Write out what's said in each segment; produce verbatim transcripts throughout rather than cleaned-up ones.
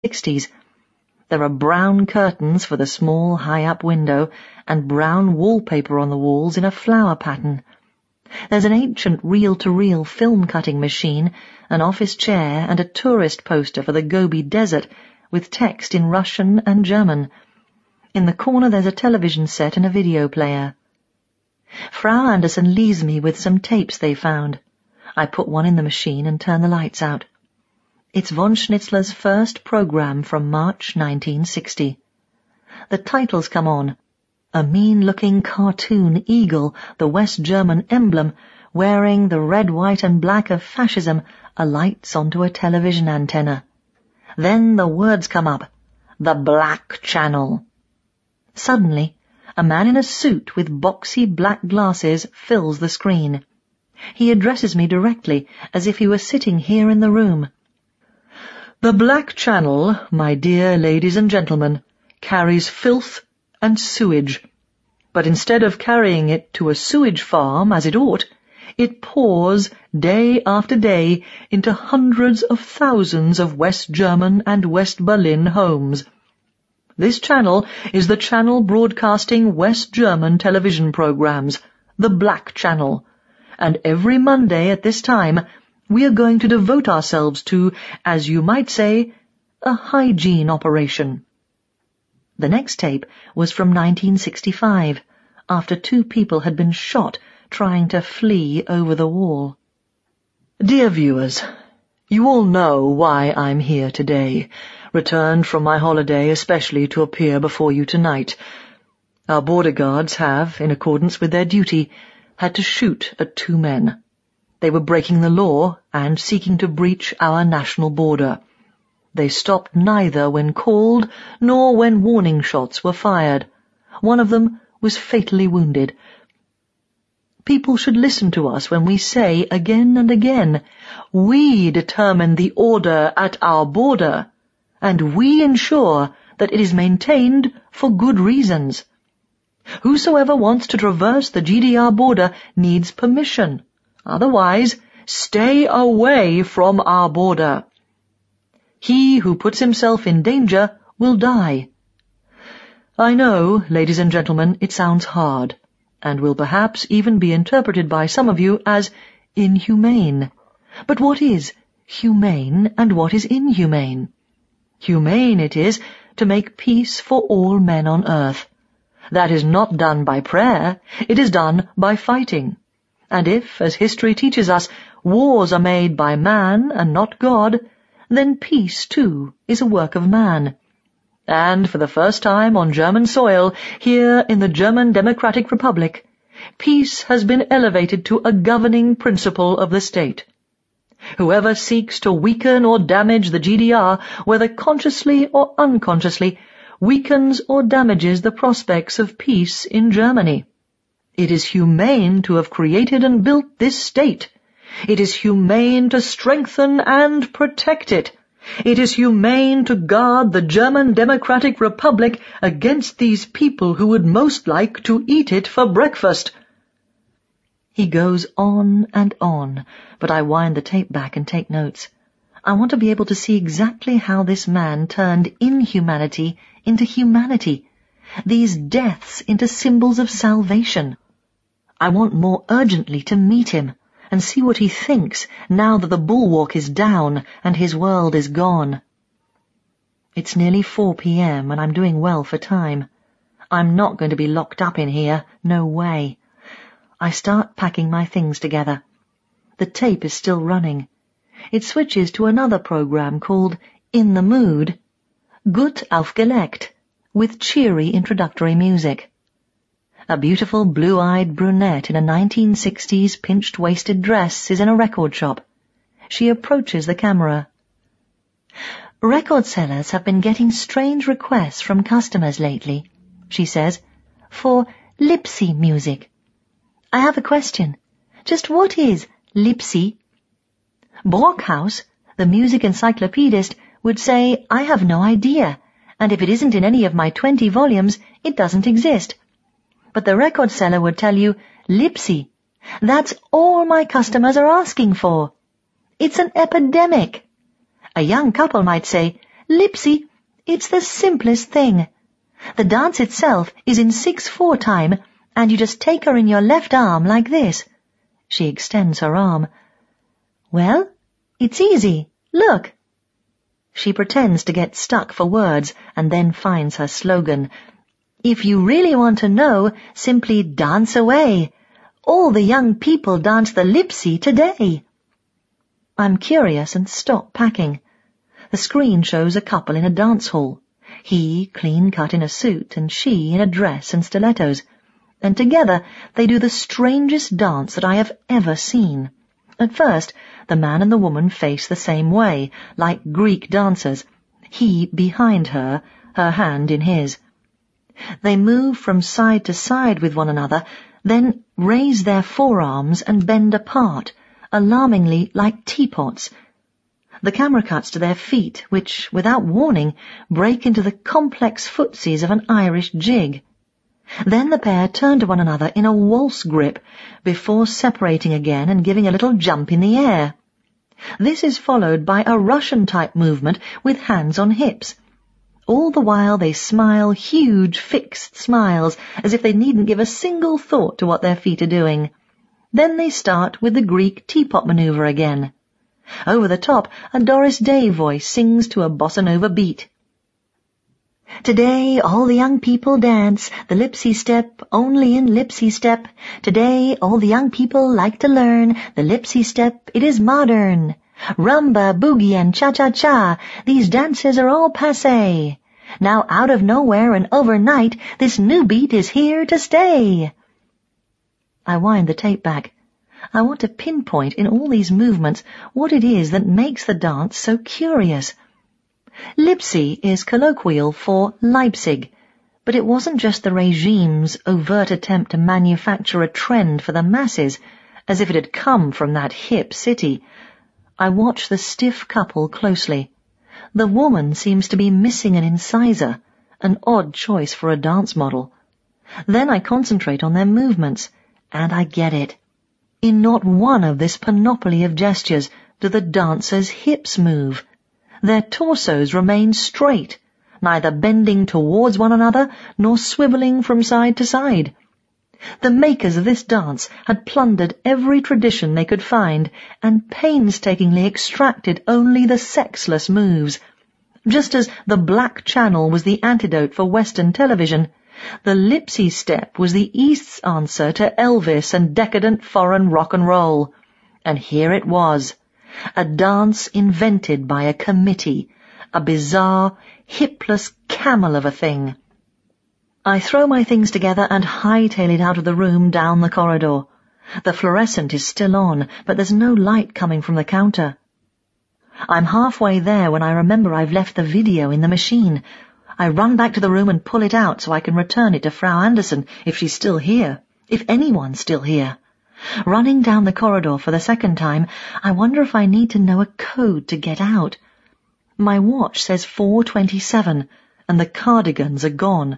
sixties. There are brown curtains for the small high-up window and brown wallpaper on the walls in a flower pattern. There's an ancient reel-to-reel film-cutting machine, an office chair, and a tourist poster for the Gobi Desert with text in Russian and German. In the corner there's a television set and a video player. Frau Anderson leaves me with some tapes they found. I put one in the machine and turn the lights out. It's von Schnitzler's first program from March nineteen sixty. The titles come on. A mean-looking cartoon eagle, the West German emblem, wearing the red, white and black of fascism, alights onto a television antenna. Then the words come up. The Black Channel. Suddenly, a man in a suit with boxy black glasses fills the screen. He addresses me directly, as if he were sitting here in the room. The Black Channel, my dear ladies and gentlemen, carries filth and sewage. But instead of carrying it to a sewage farm, as it ought, it pours day after day into hundreds of thousands of West German and West Berlin homes. This channel is the channel broadcasting West German television programs, the Black Channel, and every Monday at this time we are going to devote ourselves to, as you might say, a hygiene operation. The next tape was from nineteen sixty-five, after two people had been shot trying to flee over the wall. Dear viewers, you all know why I'm here today, returned from my holiday especially to appear before you tonight. Our border guards have, in accordance with their duty, had to shoot at two men. They were breaking the law and seeking to breach our national border. They stopped neither when called nor when warning shots were fired. One of them was fatally wounded. People should listen to us when we say again and again, we determine the order at our border, and we ensure that it is maintained for good reasons. Whosoever wants to traverse the G D R border needs permission. Otherwise, stay away from our border. He who puts himself in danger will die. I know, ladies and gentlemen, it sounds hard, and will perhaps even be interpreted by some of you as inhumane. But what is humane and what is inhumane? Humane it is to make peace for all men on earth. That is not done by prayer, it is done by fighting. And if, as history teaches us, wars are made by man and not God, then peace, too, is a work of man. And for the first time on German soil, here in the German Democratic Republic, peace has been elevated to a governing principle of the state. Whoever seeks to weaken or damage the G D R, whether consciously or unconsciously, weakens or damages the prospects of peace in Germany. It is humane to have created and built this state. It is humane to strengthen and protect it. It is humane to guard the German Democratic Republic against these people who would most like to eat it for breakfast. He goes on and on, but I wind the tape back and take notes. I want to be able to see exactly how this man turned inhumanity into humanity, these deaths into symbols of salvation. I want more urgently to meet him and see what he thinks now that the bulwark is down and his world is gone. It's nearly four p.m. and I'm doing well for time. I'm not going to be locked up in here, no way. I start packing my things together. The tape is still running. It switches to another program called In the Mood, Gut aufgelegt, with cheery introductory music. A beautiful blue-eyed brunette in a nineteen sixties pinched-waisted dress is in a record shop. She approaches the camera. Record sellers have been getting strange requests from customers lately, she says, for Lipsy music. I have a question. Just what is Lipsy? Brockhaus, the music encyclopedist, would say, I have no idea, and if it isn't in any of my twenty volumes, it doesn't exist. But the record seller would tell you, Lipsy. That's all my customers are asking for. It's an epidemic. A young couple might say, Lipsy, it's the simplest thing. The dance itself is in six four time, and you just take her in your left arm like this." She extends her arm. "Well, it's easy. Look." She pretends to get stuck for words and then finds her slogan. "If you really want to know, simply dance away. All the young people dance the Lipsy today." I'm curious and stop packing. The screen shows a couple in a dance hall. He clean-cut in a suit and she in a dress and stilettos. And together they do the strangest dance that I have ever seen. At first, the man and the woman face the same way, like Greek dancers, he behind her, her hand in his. They move from side to side with one another, then raise their forearms and bend apart, alarmingly like teapots. The camera cuts to their feet, which, without warning, break into the complex footsies of an Irish jig. Then the pair turn to one another in a waltz grip, before separating again and giving a little jump in the air. This is followed by a Russian-type movement with hands on hips. All the while they smile huge, fixed smiles, as if they needn't give a single thought to what their feet are doing. Then they start with the Greek teapot maneuver again. Over the top, a Doris Day voice sings to a bossa nova beat. "Today all the young people dance the Lipsy step, only in Lipsy step. Today all the young people like to learn the Lipsy step, it is modern. Rumba, boogie and cha-cha-cha, these dances are all passé. Now out of nowhere and overnight, this new beat is here to stay." I wind the tape back. I want to pinpoint in all these movements what it is that makes the dance so curious. Lipsy is colloquial for Leipzig, but it wasn't just the regime's overt attempt to manufacture a trend for the masses, as if it had come from that hip city. I watch the stiff couple closely. The woman seems to be missing an incisor, an odd choice for a dance model. Then I concentrate on their movements, and I get it. In not one of this panoply of gestures do the dancers' hips move. Their torsos remain straight, neither bending towards one another nor swivelling from side to side. The makers of this dance had plundered every tradition they could find and painstakingly extracted only the sexless moves. Just as the Black Channel was the antidote for Western television, the Lipsy step was the East's answer to Elvis and decadent foreign rock and roll. And here it was, a dance invented by a committee, a bizarre, hipless camel of a thing. I throw my things together and hightail it out of the room down the corridor. The fluorescent is still on, but there's no light coming from the counter. I'm halfway there when I remember I've left the video in the machine. I run back to the room and pull it out so I can return it to Frau Anderson if she's still here, if anyone's still here. Running down the corridor for the second time, I wonder if I need to know a code to get out. My watch says four twenty-seven, and the cardigans are gone.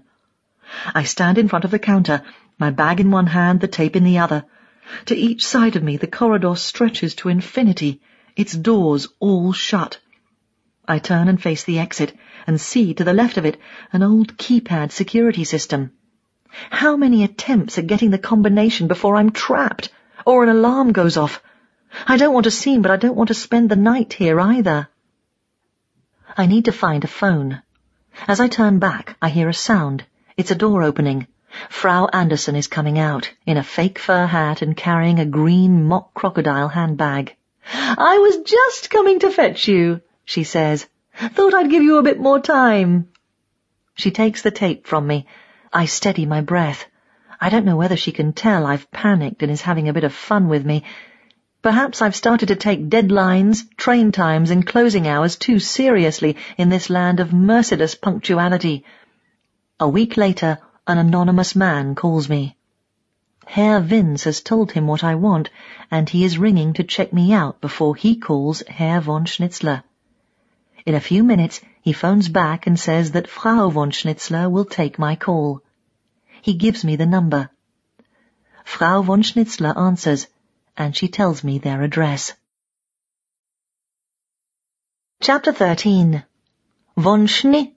I stand in front of the counter, my bag in one hand, the tape in the other. To each side of me the corridor stretches to infinity, its doors all shut. I turn and face the exit, and see to the left of it an old keypad security system. How many attempts at getting the combination before I'm trapped, or an alarm goes off? I don't want to seem, but I don't want to spend the night here either. I need to find a phone. As I turn back, I hear a sound. It's a door opening. Frau Anderson is coming out, in a fake fur hat and carrying a green mock crocodile handbag. "I was just coming to fetch you," she says. "Thought I'd give you a bit more time." She takes the tape from me. I steady my breath. I don't know whether she can tell I've panicked and is having a bit of fun with me. Perhaps I've started to take deadlines, train times and closing hours too seriously in this land of merciless punctuality. A week later, an anonymous man calls me. Herr Vince has told him what I want, and he is ringing to check me out before he calls Herr von Schnitzler. In a few minutes, he phones back and says that Frau von Schnitzler will take my call. He gives me the number. Frau von Schnitzler answers, and she tells me their address. Chapter thirteen. Von Schni.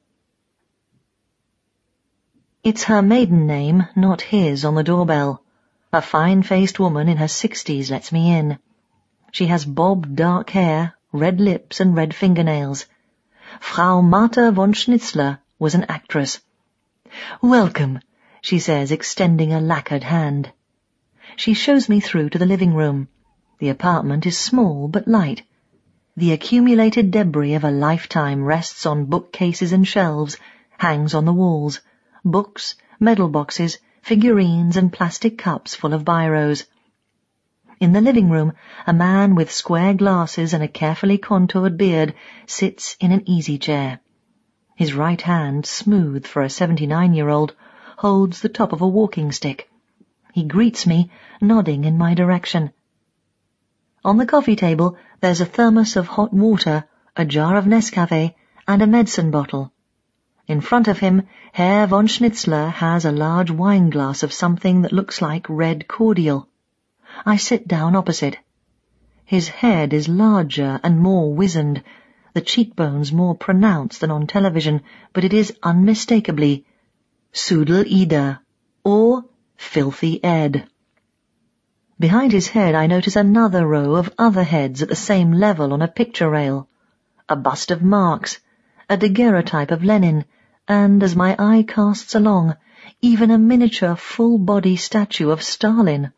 It's her maiden name, not his, on the doorbell. A fine-faced woman in her sixties lets me in. She has bobbed dark hair, red lips and red fingernails. Frau Martha von Schnitzler was an actress. "Welcome," she says, extending a lacquered hand. She shows me through to the living room. The apartment is small but light. The accumulated debris of a lifetime rests on bookcases and shelves, hangs on the walls, books, medal boxes, figurines and plastic cups full of biros. In the living room, a man with square glasses and a carefully contoured beard sits in an easy chair. His right hand, smooth for a seventy-nine-year-old, holds the top of a walking stick. He greets me, nodding in my direction. On the coffee table there's a thermos of hot water, a jar of Nescafe, and a medicine bottle. In front of him, Herr von Schnitzler has a large wine glass of something that looks like red cordial. I sit down opposite. His head is larger and more wizened, the cheekbones more pronounced than on television, but it is unmistakably Sudel Ida, or Filthy Ed. Behind his head I notice another row of other heads at the same level on a picture rail. A bust of Marx, a daguerreotype of Lenin, and, as my eye casts along, even a miniature full-body statue of Stalin.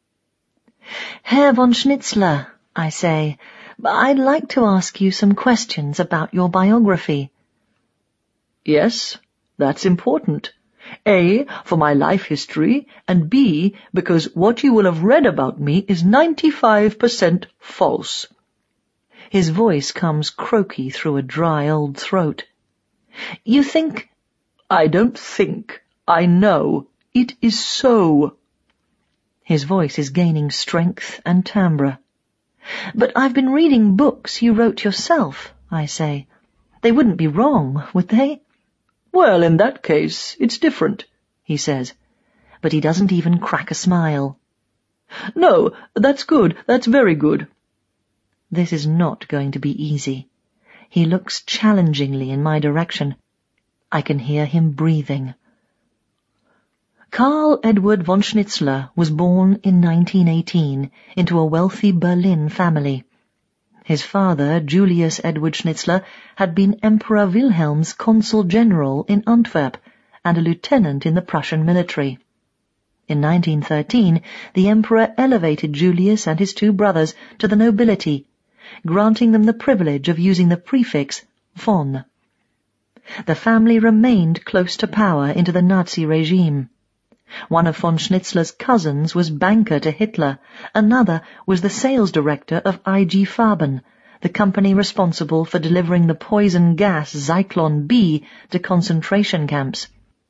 "Herr von Schnitzler," I say, "I'd like to ask you some questions about your biography." "Yes, that's important. A, for my life history, and B, because what you will have read about me is ninety-five percent false." His voice comes croaky through a dry old throat. "You think—" "I don't think. I know. It is so." His voice is gaining strength and timbre. "But I've been reading books you wrote yourself," I say. "They wouldn't be wrong, would they?" "Well, in that case, it's different," he says, but he doesn't even crack a smile. "No, that's good, that's very good." This is not going to be easy. He looks challengingly in my direction. I can hear him breathing. Karl Edward von Schnitzler was born in nineteen eighteen into a wealthy Berlin family. His father, Julius Edward Schnitzler, had been Emperor Wilhelm's consul general in Antwerp and a lieutenant in the Prussian military. In nineteen thirteen, the emperor elevated Julius and his two brothers to the nobility, granting them the privilege of using the prefix von. The family remained close to power into the Nazi regime. One of von Schnitzler's cousins was banker to Hitler, another was the sales director of I G Farben, the company responsible for delivering the poison gas Zyklon B to concentration camps.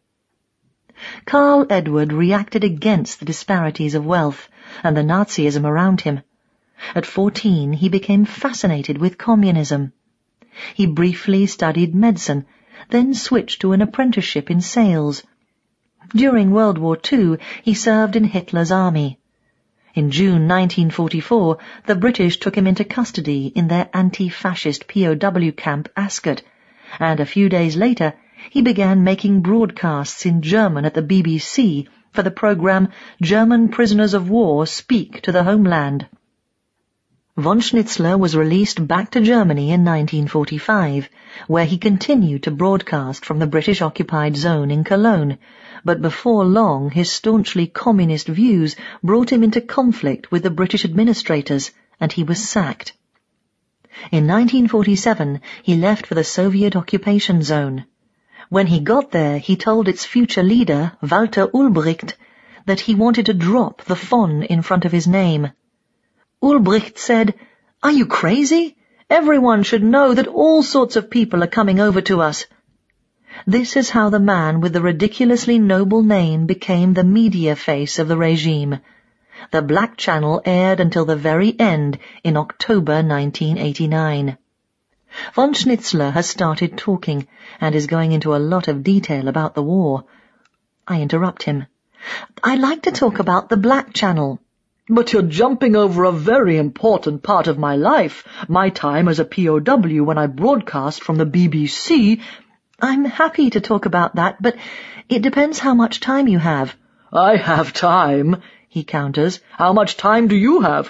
Karl Edward reacted against the disparities of wealth and the Nazism around him. At fourteen he became fascinated with communism. He briefly studied medicine, then switched to an apprenticeship in sales. During World War Two, he served in Hitler's army. In June nineteen forty-four, the British took him into custody in their anti-fascist P O W camp Ascot, and a few days later he began making broadcasts in German at the B B C for the programme German Prisoners of War Speak to the Homeland. Von Schnitzler was released back to Germany in nineteen forty-five, where he continued to broadcast from the British-occupied zone in Cologne, but before long his staunchly communist views brought him into conflict with the British administrators, and he was sacked. In nineteen forty-seven he left for the Soviet occupation zone. When he got there, he told its future leader, Walter Ulbricht, that he wanted to drop the von in front of his name. Ulbricht said, "Are you crazy? Everyone should know that all sorts of people are coming over to us." This is how the man with the ridiculously noble name became the media face of the regime. The Black Channel aired until the very end in October nineteen eighty-nine. Von Schnitzler has started talking and is going into a lot of detail about the war. I interrupt him. "I'd like to talk about the Black Channel." But you're jumping over a very important part of my life, my time as a P O W when I broadcast from the B B C. I'm happy to talk about that, but it depends how much time you have. I have time, he counters. How much time do you have?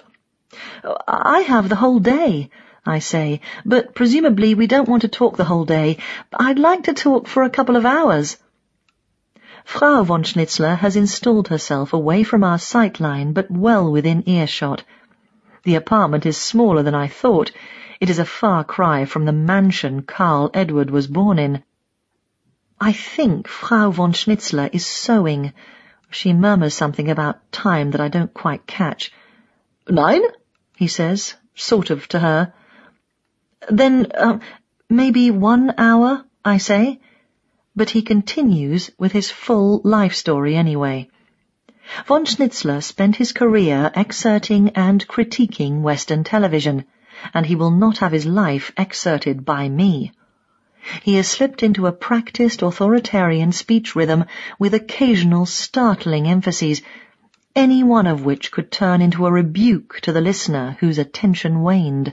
I have the whole day, I say, but presumably we don't want to talk the whole day. I'd like to talk for a couple of hours. Frau von Schnitzler has installed herself away from our sight line, but well within earshot. The apartment is smaller than I thought. It is a far cry from the mansion Karl Edward was born in. I think Frau von Schnitzler is sewing. She murmurs something about time that I don't quite catch. Nine? He says, sort of to her. Then, uh, maybe one hour, I say. But he continues with his full life story anyway. Von Schnitzler spent his career excerting and critiquing Western television, and he will not have his life excerted by me. He has slipped into a practiced authoritarian speech rhythm with occasional startling emphases, any one of which could turn into a rebuke to the listener whose attention waned.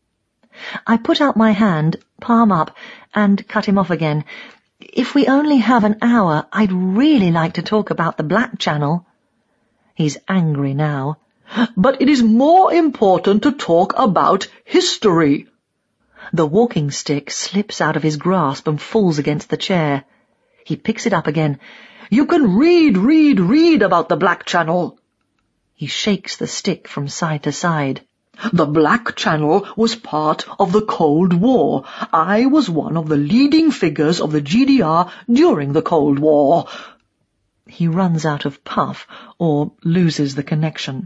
I put out my hand, palm up, and cut him off again. If we only have an hour, I'd really like to talk about the Black Channel. He's angry now. But it is more important to talk about history. The walking stick slips out of his grasp and falls against the chair. He picks it up again. You can read, read, read about the Black Channel. He shakes the stick from side to side. The Black Channel was part of the Cold War. I was one of the leading figures of the G D R during the Cold War. He runs out of puff, or loses the connection.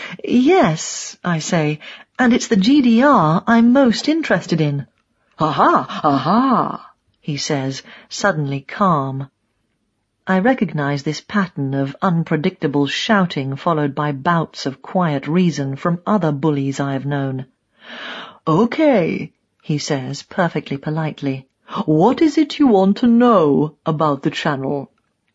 Yes, I say, and it's the G D R I'm most interested in. Aha, aha, he says, suddenly calm. I recognize this pattern of unpredictable shouting followed by bouts of quiet reason from other bullies I have known. Okay, he says perfectly politely. What is it you want to know about the channel?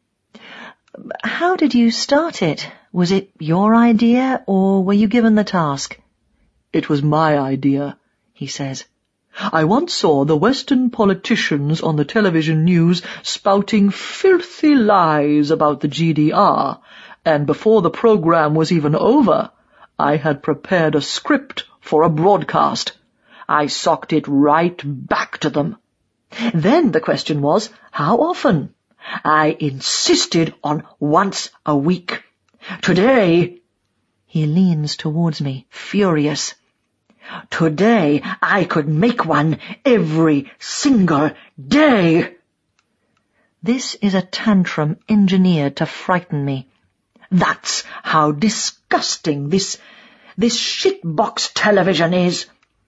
How did you start it? Was it your idea, or were you given the task? It was my idea, he says. I once saw the Western politicians on the television news spouting filthy lies about the G D R, and before the program was even over, I had prepared a script for a broadcast. I socked it right back to them. Then the question was, how often? I insisted on once a week. Today, he leans towards me, furious. Today I could make one every single day. This is a tantrum engineered to frighten me. That's how disgusting this, this shitbox television is.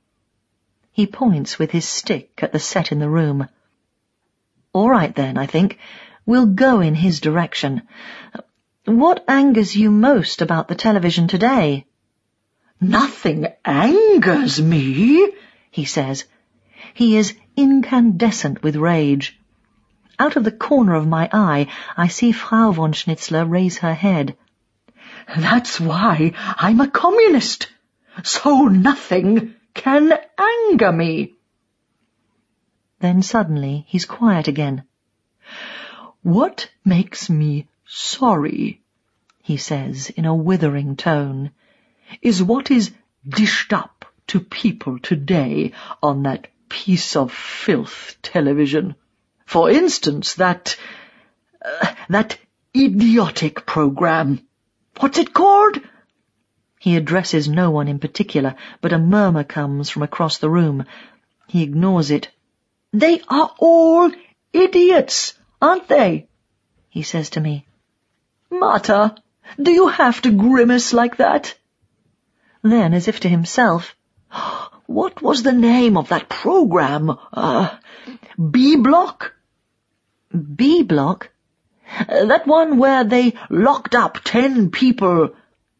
He points with his stick at the set in the room. All right then, I think. We'll go in his direction. What angers you most about the television today? Nothing angers me, he says. He is incandescent with rage. Out of the corner of my eye, I see Frau von Schnitzler raise her head. That's why I'm a communist. So nothing can anger me. Then suddenly he's quiet again. What makes me sorry, he says in a withering tone, is what is dished up to people today on that piece of filth television. For instance, that, uh, that idiotic program. What's it called? He addresses no one in particular, but a murmur comes from across the room. He ignores it. They are all idiots, aren't they? He says to me. Marta, do you have to grimace like that? Then, as if to himself, what was the name of that program? Uh, B-Block? B-Block? Uh, that one where they locked up ten people.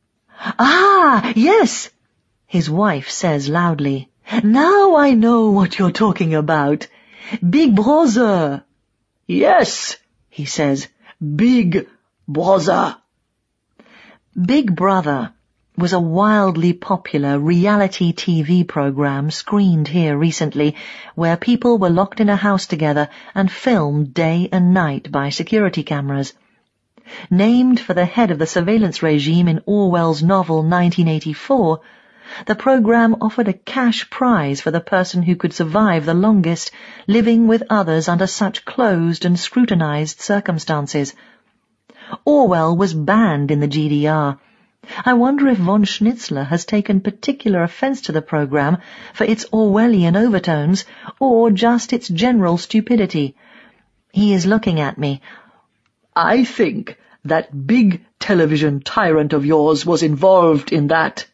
Ah, yes, his wife says loudly. Now I know what you're talking about. Big Brother. Yes, he says, Big Brother. Big Brother. was a wildly popular reality T V program screened here recently where people were locked in a house together and filmed day and night by security cameras. Named for the head of the surveillance regime in Orwell's novel nineteen eighty-four, the program offered a cash prize for the person who could survive the longest, living with others under such closed and scrutinized circumstances. Orwell was banned in the G D R. I wonder if von Schnitzler has taken particular offence to the program for its Orwellian overtones or just its general stupidity. He is looking at me. I think that big television tyrant of yours was involved in that.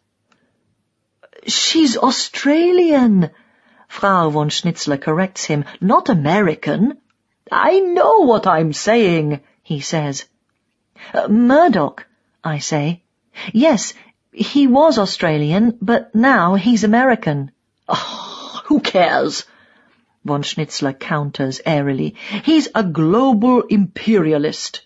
She's Australian, Frau von Schnitzler corrects him, not American. I know what I'm saying, he says. Uh, Murdoch, I say. Yes, he was Australian, but now he's American. Oh, who cares? Von Schnitzler counters airily. He's a global imperialist.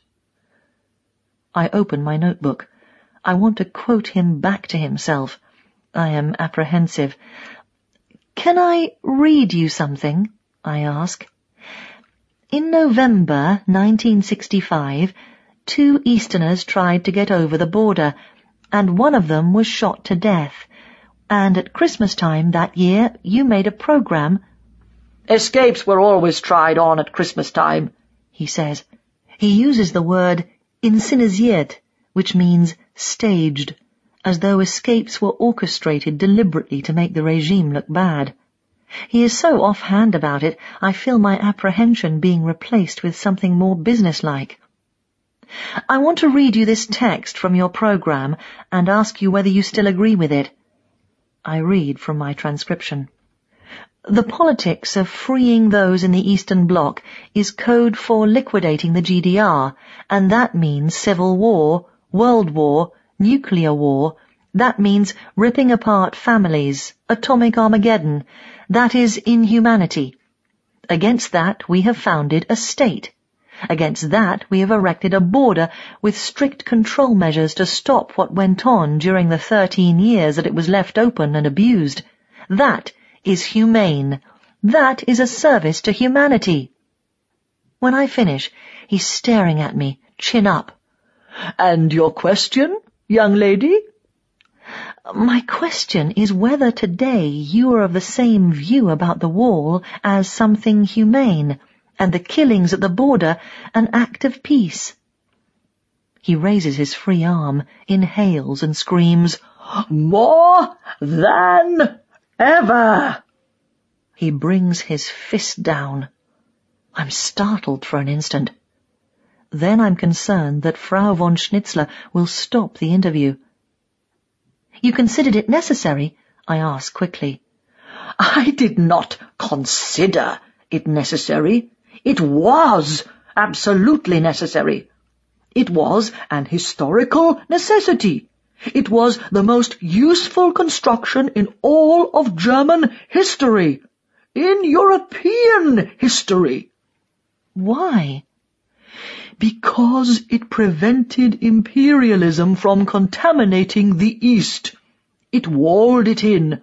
I open my notebook. I want to quote him back to himself. I am apprehensive. Can I read you something? I ask. In November nineteen sixty-five, two Easterners tried to get over the border, and one of them was shot to death. And at Christmas time that year, you made a program. Escapes were always tried on at Christmas time, he says. He uses the word inszeniert, which means staged, as though escapes were orchestrated deliberately to make the regime look bad. He is so offhand about it, I feel my apprehension being replaced with something more businesslike. I want to read you this text from your program and ask you whether you still agree with it. I read from my transcription. The politics of freeing those in the Eastern Bloc is code for liquidating the G D R, and that means civil war, world war, nuclear war. That means ripping apart families, atomic Armageddon. That is inhumanity. Against that we have founded a state. Against that we have erected a border with strict control measures to stop what went on during the thirteen years that it was left open and abused. That is humane. That is a service to humanity. When I finish, he's staring at me, chin up. And your question, young lady? My question is whether today you are of the same view about the wall as something humane, and the killings at the border an act of peace. He raises his free arm, inhales and screams, More than ever! He brings his fist down. I'm startled for an instant. Then I'm concerned that Frau von Schnitzler will stop the interview. You considered it necessary? I ask quickly. I did not consider it necessary. It was absolutely necessary. It was an historical necessity. It was the most useful construction in all of German history, in European history. Why? Because it prevented imperialism from contaminating the East. It walled it in.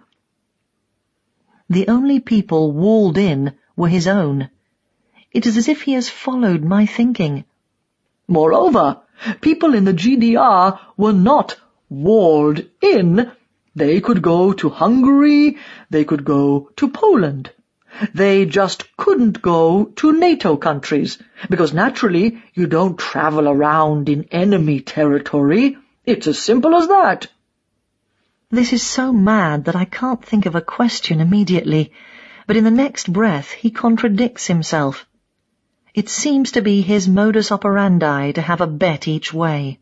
The only people walled in were his own. It is as if he has followed my thinking. Moreover, people in the G D R were not walled in. They could go to Hungary, they could go to Poland. They just couldn't go to NATO countries, because naturally you don't travel around in enemy territory. It's as simple as that. This is so mad that I can't think of a question immediately, but in the next breath he contradicts himself. It seems to be his modus operandi to have a bet each way.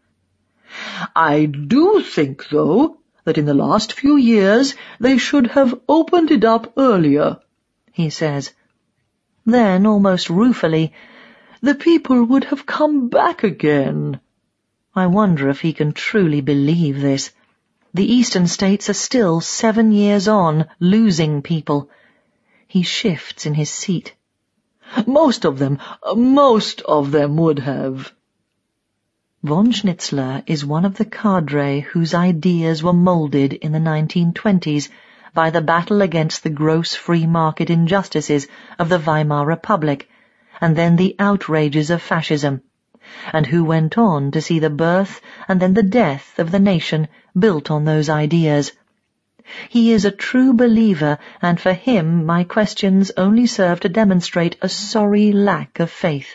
I do think, though, that in the last few years they should have opened it up earlier, he says. Then, almost ruefully, the people would have come back again. I wonder if he can truly believe this. The Eastern states are still seven years on, losing people. He shifts in his seat. Most of them, most of them would have. Von Schnitzler is one of the cadre whose ideas were moulded in the nineteen twenties by the battle against the gross free market injustices of the Weimar Republic, and then the outrages of fascism, and who went on to see the birth and then the death of the nation built on those ideas. He is a true believer, and for him my questions only serve to demonstrate a sorry lack of faith.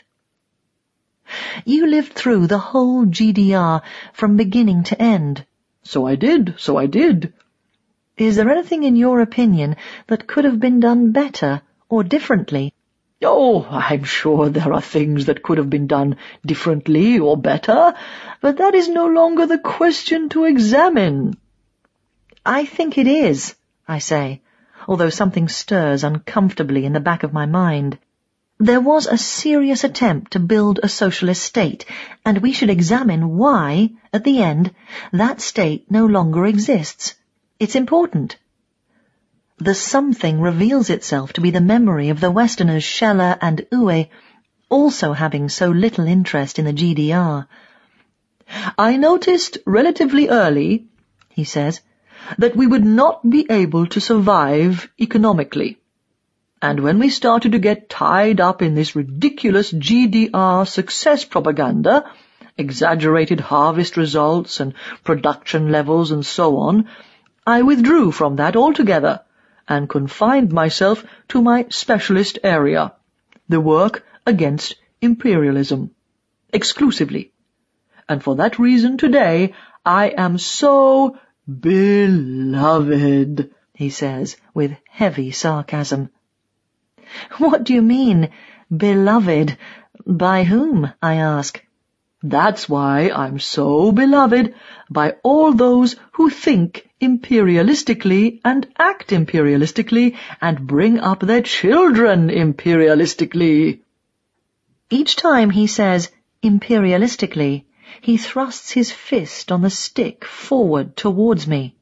You lived through the whole G D R from beginning to end. So I did, so I did. Is there anything in your opinion that could have been done better or differently? Oh, I'm sure there are things that could have been done differently or better, but that is no longer the question to examine. I think it is, I say, although something stirs uncomfortably in the back of my mind. There was a serious attempt to build a socialist state, and we should examine why, at the end, that state no longer exists. It's important. The something reveals itself to be the memory of the Westerners Scheller and Uwe, also having so little interest in the G D R. I noticed relatively early, he says, that we would not be able to survive economically. And when we started to get tied up in this ridiculous G D R success propaganda, exaggerated harvest results and production levels and so on, I withdrew from that altogether and confined myself to my specialist area, the work against imperialism, exclusively. And for that reason today I am so beloved, he says with heavy sarcasm. What do you mean, beloved? By whom, I ask. That's why I'm so beloved by all those who think imperialistically and act imperialistically and bring up their children imperialistically. Each time he says imperialistically, he thrusts his fist on the stick forward towards me.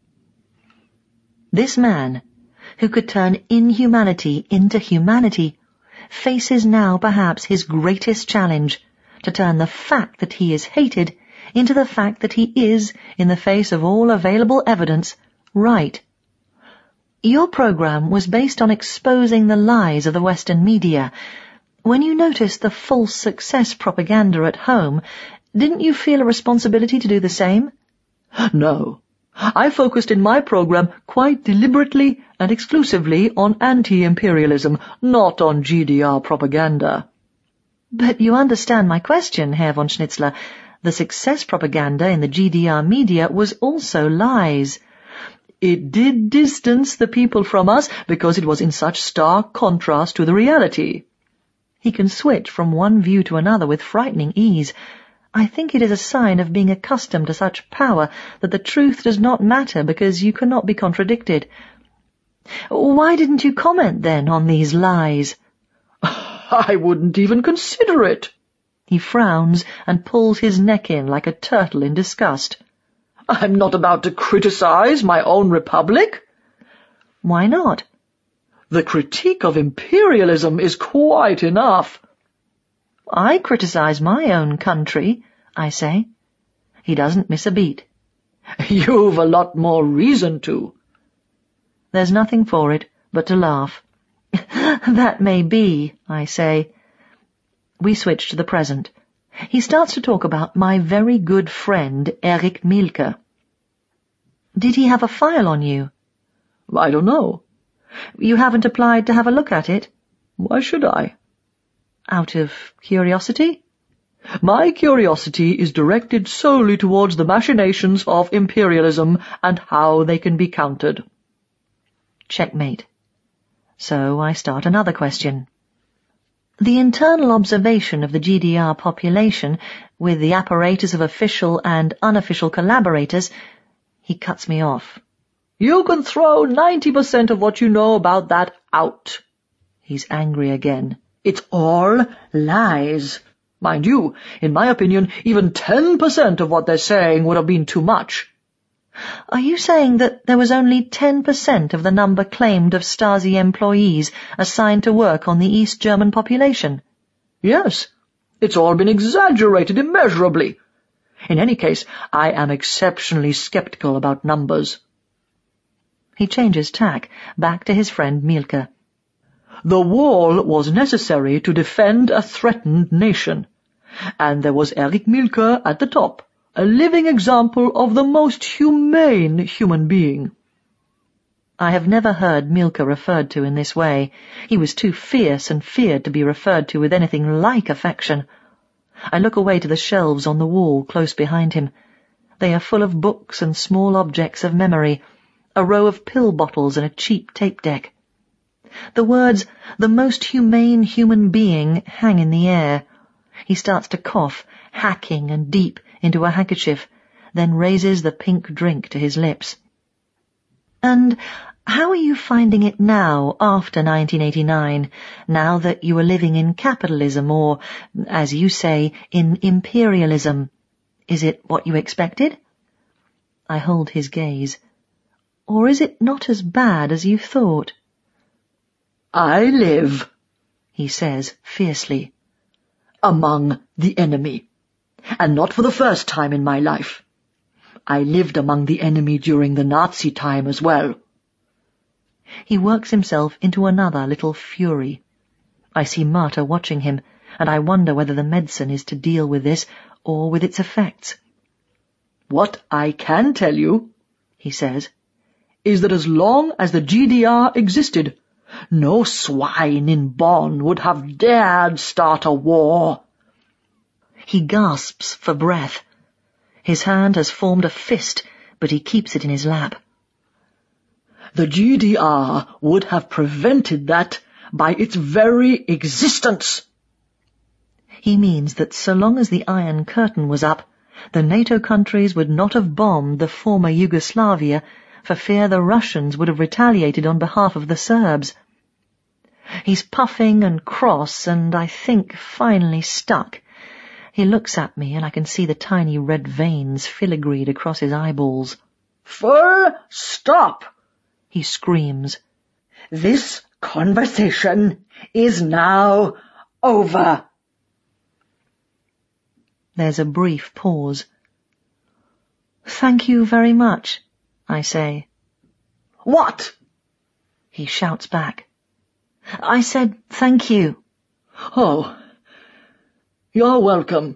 This man, who could turn inhumanity into humanity, faces now perhaps his greatest challenge, to turn the fact that he is hated into the fact that he is, in the face of all available evidence, right. Your program was based on exposing the lies of the Western media. When you noticed the false success propaganda at home, didn't you feel a responsibility to do the same? No. I focused in my program quite deliberately and exclusively on anti-imperialism, not on G D R propaganda. But you understand my question, Herr von Schnitzler. The success propaganda in the G D R media was also lies. It did distance the people from us because it was in such stark contrast to the reality. He can switch from one view to another with frightening ease. I think it is a sign of being accustomed to such power that the truth does not matter because you cannot be contradicted. Why didn't you comment, then, on these lies? I wouldn't even consider it. He frowns and pulls his neck in like a turtle in disgust. I'm not about to criticize my own republic. Why not? The critique of imperialism is quite enough. I criticize my own country, I say. He doesn't miss a beat. You've a lot more reason to. There's nothing for it but to laugh. That may be, I say. We switch to the present. He starts to talk about my very good friend, Erich Mielke. Did he have a file on you? I don't know. You haven't applied to have a look at it? Why should I? Out of curiosity? My curiosity is directed solely towards the machinations of imperialism and how they can be countered. Checkmate. So I start another question. The internal observation of the G D R population, with the apparatus of official and unofficial collaborators, he cuts me off. You can throw ninety percent of what you know about that out. He's angry again. It's all lies. Mind you, in my opinion, even ten percent of what they're saying would have been too much. Are you saying that there was only ten percent of the number claimed of Stasi employees assigned to work on the East German population? Yes. It's all been exaggerated immeasurably. In any case, I am exceptionally sceptical about numbers. He changes tack, back to his friend Mielke. The wall was necessary to defend a threatened nation, and there was Erich Mielke at the top, a living example of the most humane human being. I have never heard Mielke referred to in this way. He was too fierce and feared to be referred to with anything like affection. I look away to the shelves on the wall close behind him. They are full of books and small objects of memory, a row of pill bottles and a cheap tape deck. The words, "the most humane human being," hang in the air. He starts to cough, hacking and deep, into a handkerchief, then raises the pink drink to his lips. "And how are you finding it now, after nineteen eighty-nine, now that you are living in capitalism, or, as you say, in imperialism? Is it what you expected?" I hold his gaze. "Or is it not as bad as you thought?" "I live," he says fiercely, "among the enemy, and not for the first time in my life. I lived among the enemy during the Nazi time as well." He works himself into another little fury. I see Marta watching him, and I wonder whether the medicine is to deal with this, or with its effects. "What I can tell you," he says, "is that as long as the G D R existed, no swine in Bonn would have dared start a war." He gasps for breath. His hand has formed a fist, but he keeps it in his lap. "The G D R would have prevented that by its very existence." He means that so long as the Iron Curtain was up, the NATO countries would not have bombed the former Yugoslavia for fear the Russians would have retaliated on behalf of the Serbs. He's puffing and cross and, I think, finally stuck. He looks at me and I can see the tiny red veins filigreed across his eyeballs. "Full stop!" he screams. "This conversation is now over." There's a brief pause. "Thank you very much," I say. "What?" he shouts back. "I said thank you." "Oh, you're welcome."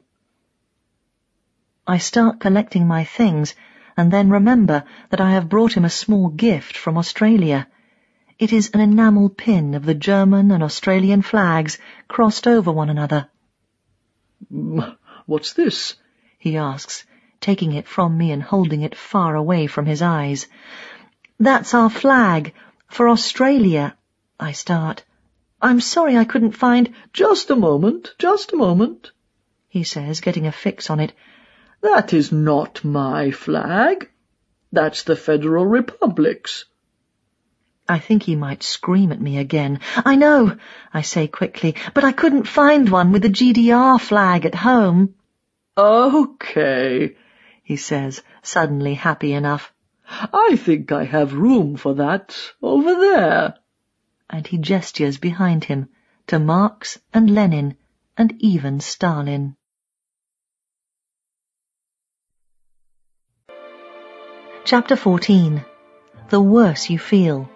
I start collecting my things, and then remember that I have brought him a small gift from Australia. It is an enamel pin of the German and Australian flags crossed over one another. "What's this?" he asks, taking it from me and holding it far away from his eyes. "That's our flag, for Australia," I start. "I'm sorry I couldn't find—" "Just a moment, just a moment," he says, getting a fix on it. "That is not my flag. That's the Federal Republic's." I think he might scream at me again. "I know," I say quickly, "but I couldn't find one with the G D R flag at home." "Okay," he says, suddenly happy enough. "I think I have room for that over there." And he gestures behind him to Marx and Lenin and even Stalin. Chapter fourteen. The Worse You Feel.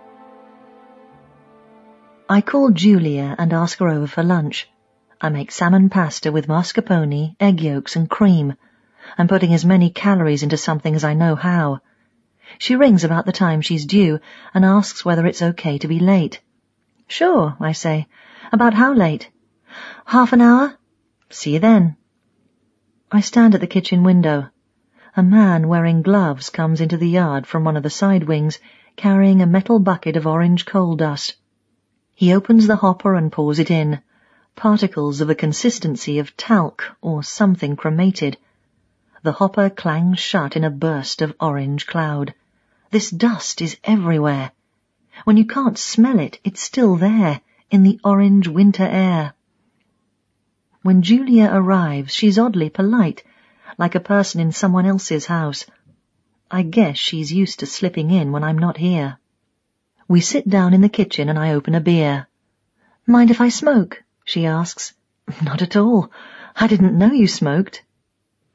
I call Julia and ask her over for lunch. I make salmon pasta with mascarpone, egg yolks and cream. I'm putting as many calories into something as I know how. She rings about the time she's due and asks whether it's okay to be late. "Sure," I say. "About how late?" "Half an hour." "See you then." I stand at the kitchen window. A man wearing gloves comes into the yard from one of the side wings, carrying a metal bucket of orange coal dust. He opens the hopper and pours it in, particles of the consistency of talc or something cremated. The hopper clangs shut in a burst of orange cloud. This dust is everywhere. When you can't smell it, it's still there, in the orange winter air. When Julia arrives, she's oddly polite, like a person in someone else's house. I guess she's used to slipping in when I'm not here. We sit down in the kitchen and I open a beer. "Mind if I smoke?" she asks. "Not at all. I didn't know you smoked."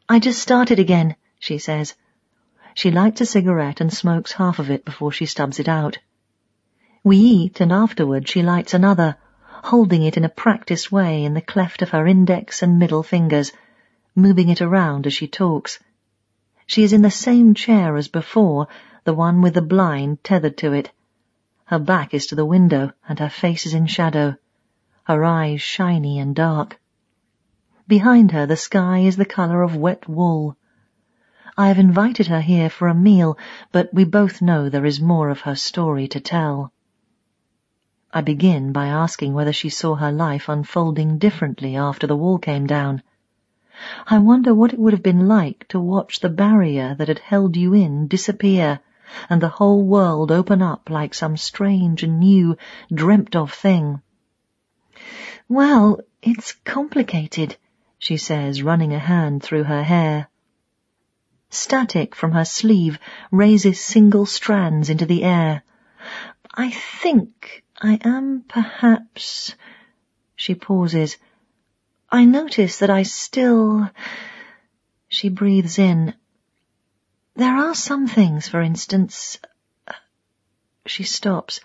I just started again, she says. She lights a cigarette and smokes half of it before she stubs it out. We eat, and afterward she lights another, holding it in a practised way in the cleft of her index and middle fingers, moving it around as she talks. She is in the same chair as before, the one with the blind tethered to it. Her back is to the window, and her face is in shadow, her eyes shiny and dark. Behind her the sky is the colour of wet wool. I have invited her here for a meal, but we both know there is more of her story to tell. I begin by asking whether she saw her life unfolding differently after the wall came down. I wonder what it would have been like to watch the barrier that had held you in disappear, and the whole world open up like some strange and new, dreamt-of thing. Well, it's complicated, she says, running a hand through her hair. Static from her sleeve raises single strands into the air. I think I am perhaps... She pauses. I notice that I still... She breathes in. There are some things, for instance... She stops.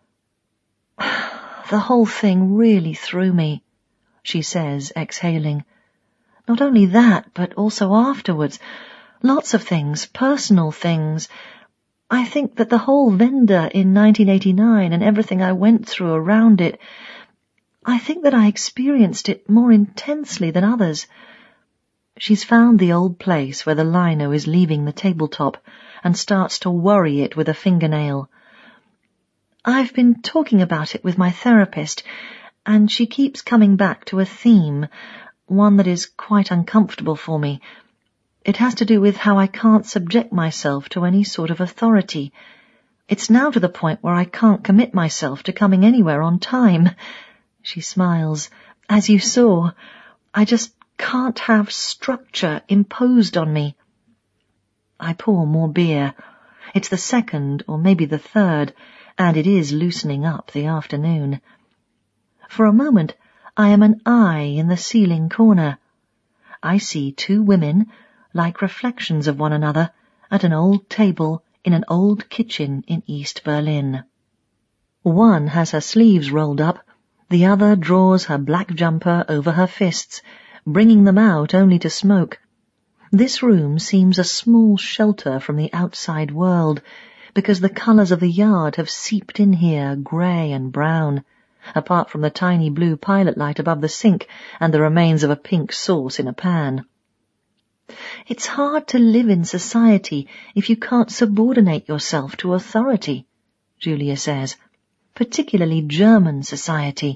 The whole thing really threw me, she says, exhaling. Not only that, but also afterwards. Lots of things, personal things. I think that the whole vendor in nineteen eighty-nine and everything I went through around it, I think that I experienced it more intensely than others. She's found the old place where the lino is leaving the tabletop and starts to worry it with a fingernail. I've been talking about it with my therapist, and she keeps coming back to a theme, one that is quite uncomfortable for me. It has to do with how I can't subject myself to any sort of authority. It's now to the point where I can't commit myself to coming anywhere on time. She smiles. As you saw, I just can't have structure imposed on me. I pour more beer. It's the second, or maybe the third, and it is loosening up the afternoon. For a moment, I am an eye in the ceiling corner. I see two women, like reflections of one another, at an old table in an old kitchen in East Berlin. One has her sleeves rolled up, the other draws her black jumper over her fists, bringing them out only to smoke. This room seems a small shelter from the outside world, because the colours of the yard have seeped in here grey and brown, apart from the tiny blue pilot light above the sink and the remains of a pink sauce in a pan. It's hard to live in society if you can't subordinate yourself to authority, Julia says, particularly German society.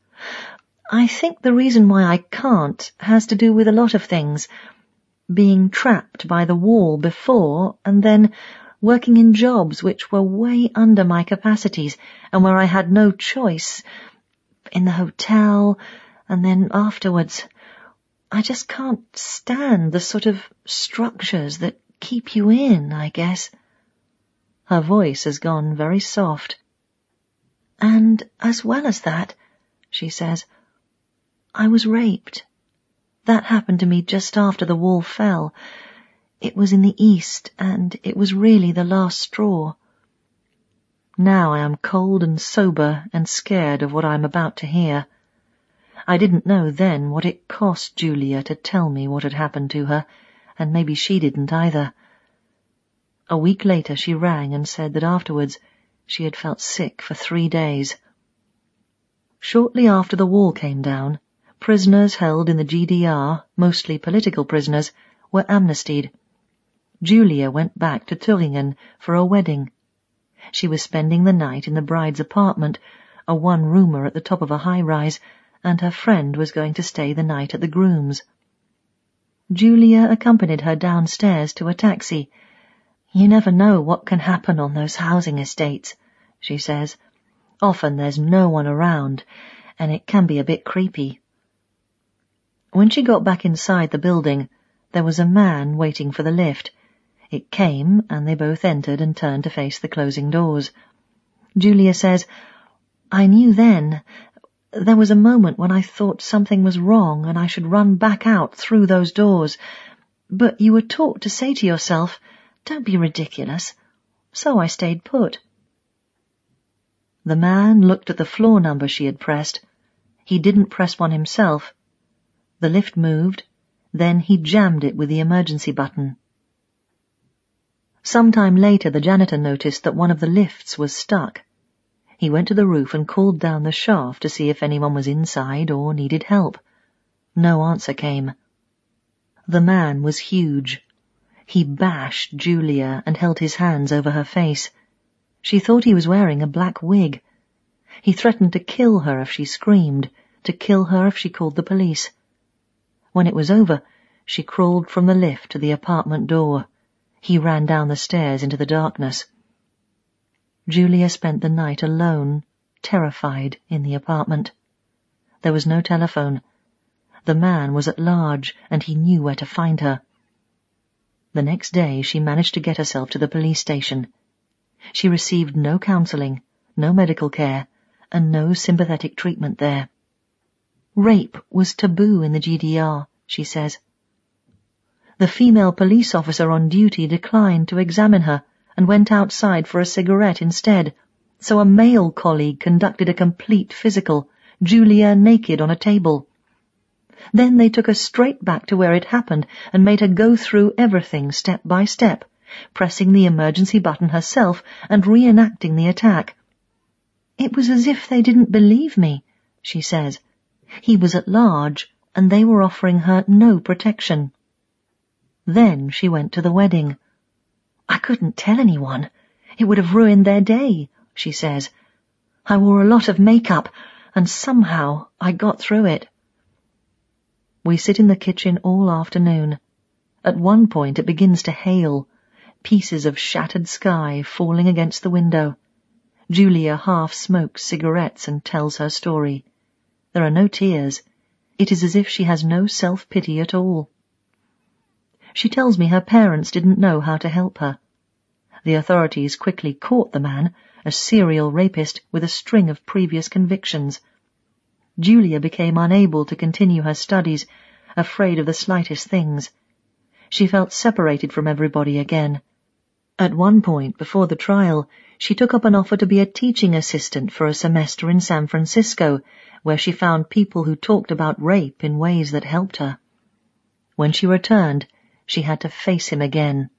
I think the reason why I can't has to do with a lot of things. Being trapped by the wall before, and then working in jobs which were way under my capacities and where I had no choice, in the hotel, and then afterwards. I just can't stand the sort of structures that keep you in, I guess. Her voice has gone very soft. And as well as that, she says, I was raped. That happened to me just after the wall fell. It was in the east, and it was really the last straw. Now I am cold and sober and scared of what I am about to hear. I didn't know then what it cost Julia to tell me what had happened to her, and maybe she didn't either. A week later she rang and said that afterwards she had felt sick for three days. Shortly after the wall came down, prisoners held in the G D R, mostly political prisoners, were amnestied. Julia went back to Thüringen for a wedding. She was spending the night in the bride's apartment, a one-roomer at the top of a high-rise, and her friend was going to stay the night at the groom's. Julia accompanied her downstairs to a taxi. You never know what can happen on those housing estates, she says. Often there's no one around, and it can be a bit creepy. When she got back inside the building, there was a man waiting for the lift. It came, and they both entered and turned to face the closing doors. Julia says, I knew then. There was a moment when I thought something was wrong and I should run back out through those doors. But you were taught to say to yourself, don't be ridiculous. So I stayed put. The man looked at the floor number she had pressed. He didn't press one himself. The lift moved, then he jammed it with the emergency button. Sometime later the janitor noticed that one of the lifts was stuck. He went to the roof and called down the shaft to see if anyone was inside or needed help. No answer came. The man was huge. He bashed Julia and held his hands over her face. She thought he was wearing a black wig. He threatened to kill her if she screamed, to kill her if she called the police. When it was over, she crawled from the lift to the apartment door. He ran down the stairs into the darkness. Julia spent the night alone, terrified, in the apartment. There was no telephone. The man was at large, and he knew where to find her. The next day she managed to get herself to the police station. She received no counselling, no medical care, and no sympathetic treatment there. Rape was taboo in the G D R, she says. The female police officer on duty declined to examine her and went outside for a cigarette instead, so a male colleague conducted a complete physical, Julia naked on a table. Then they took her straight back to where it happened and made her go through everything step by step, pressing the emergency button herself and reenacting the attack. It was as if they didn't believe me, she says. He was at large, and they were offering her no protection. Then she went to the wedding. I couldn't tell anyone. It would have ruined their day, she says. I wore a lot of makeup, and somehow I got through it. We sit in the kitchen all afternoon. At one point it begins to hail, pieces of shattered sky falling against the window. Julia half smokes cigarettes and tells her story. There are no tears. It is as if she has no self-pity at all. She tells me her parents didn't know how to help her. The authorities quickly caught the man, a serial rapist with a string of previous convictions. Julia became unable to continue her studies, afraid of the slightest things. She felt separated from everybody again. At one point, before the trial, she took up an offer to be a teaching assistant for a semester in San Francisco, where she found people who talked about rape in ways that helped her. When she returned, she had to face him again.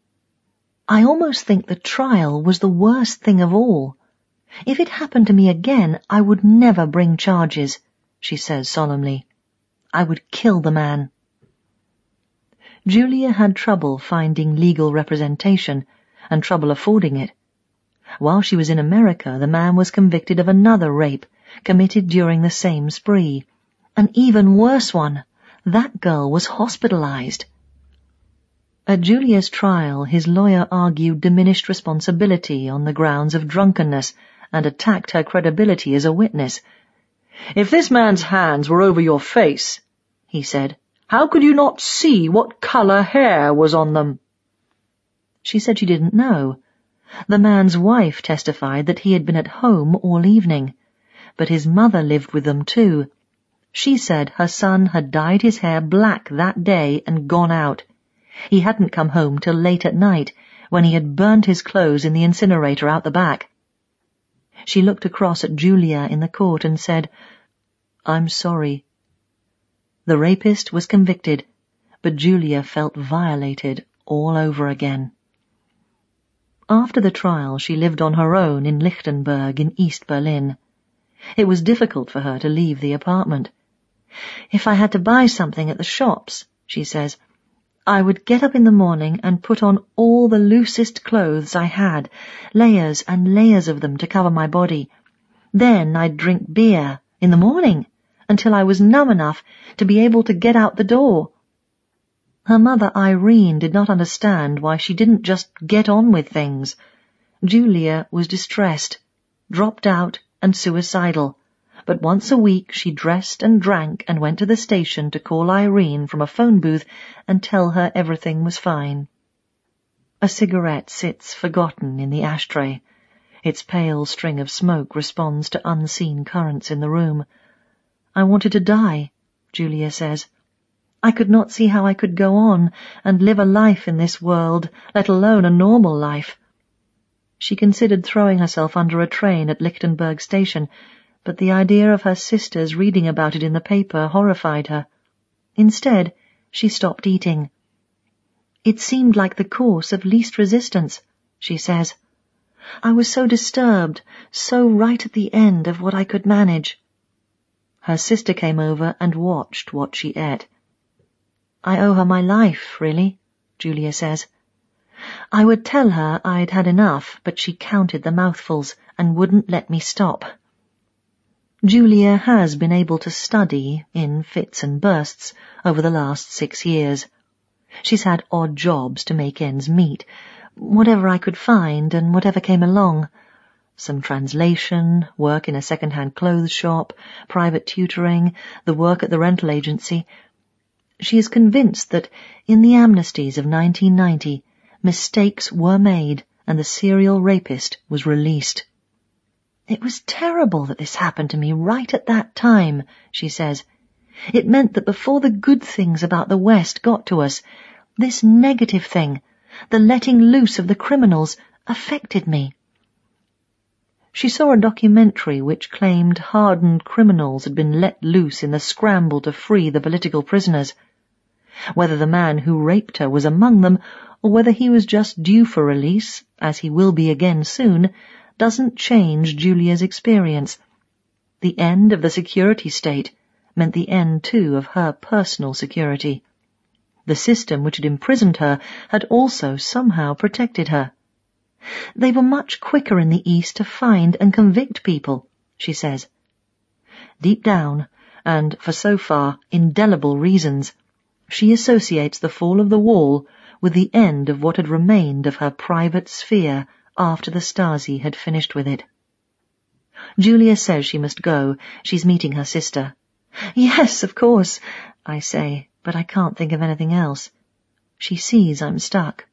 I almost think the trial was the worst thing of all. If it happened to me again, I would never bring charges, she says solemnly. I would kill the man. Julia had trouble finding legal representation and trouble affording it. While she was in America, the man was convicted of another rape, committed during the same spree. An even worse one. That girl was hospitalized. At Julia's trial, his lawyer argued diminished responsibility on the grounds of drunkenness and attacked her credibility as a witness. If this man's hands were over your face, he said, how could you not see what colour hair was on them? She said she didn't know. The man's wife testified that he had been at home all evening, but his mother lived with them too. She said her son had dyed his hair black that day and gone out. He hadn't come home till late at night, when he had burnt his clothes in the incinerator out the back. She looked across at Julia in the court and said, I'm sorry. The rapist was convicted, but Julia felt violated all over again. After the trial, she lived on her own in Lichtenberg in East Berlin. It was difficult for her to leave the apartment. If I had to buy something at the shops, she says, I would get up in the morning and put on all the loosest clothes I had, layers and layers of them to cover my body. Then I'd drink beer in the morning until I was numb enough to be able to get out the door. Her mother, Irene, did not understand why she didn't just get on with things. Julia was distressed, dropped out and suicidal, but once a week she dressed and drank and went to the station to call Irene from a phone booth and tell her everything was fine. A cigarette sits forgotten in the ashtray. Its pale string of smoke responds to unseen currents in the room. I wanted to die, Julia says. I could not see how I could go on and live a life in this world, let alone a normal life. She considered throwing herself under a train at Lichtenberg station, but the idea of her sisters reading about it in the paper horrified her. Instead, she stopped eating. It seemed like the course of least resistance, she says. I was so disturbed, so right at the end of what I could manage. Her sister came over and watched what she ate. I owe her my life, really, Julia says. I would tell her I'd had enough, but she counted the mouthfuls and wouldn't let me stop. Julia has been able to study in fits and bursts over the last six years. She's had odd jobs to make ends meet, whatever I could find and whatever came along. Some translation, work in a second-hand clothes shop, private tutoring, the work at the rental agency. She is convinced that in the amnesties of nineteen ninety, mistakes were made and the serial rapist was released. It was terrible that this happened to me right at that time, she says. It meant that before the good things about the West got to us, this negative thing, the letting loose of the criminals, affected me. She saw a documentary which claimed hardened criminals had been let loose in the scramble to free the political prisoners. Whether the man who raped her was among them, or whether he was just due for release, as he will be again soon, doesn't change Julia's experience. The end of the security state meant the end, too, of her personal security. The system which had imprisoned her had also somehow protected her. They were much quicker in the East to find and convict people, she says. Deep down, and for so far indelible reasons, she associates the fall of the wall with the end of what had remained of her private sphere after the Stasi had finished with it. Julia says she must go. She's meeting her sister. Yes, of course, I say, but I can't think of anything else. She sees I'm stuck.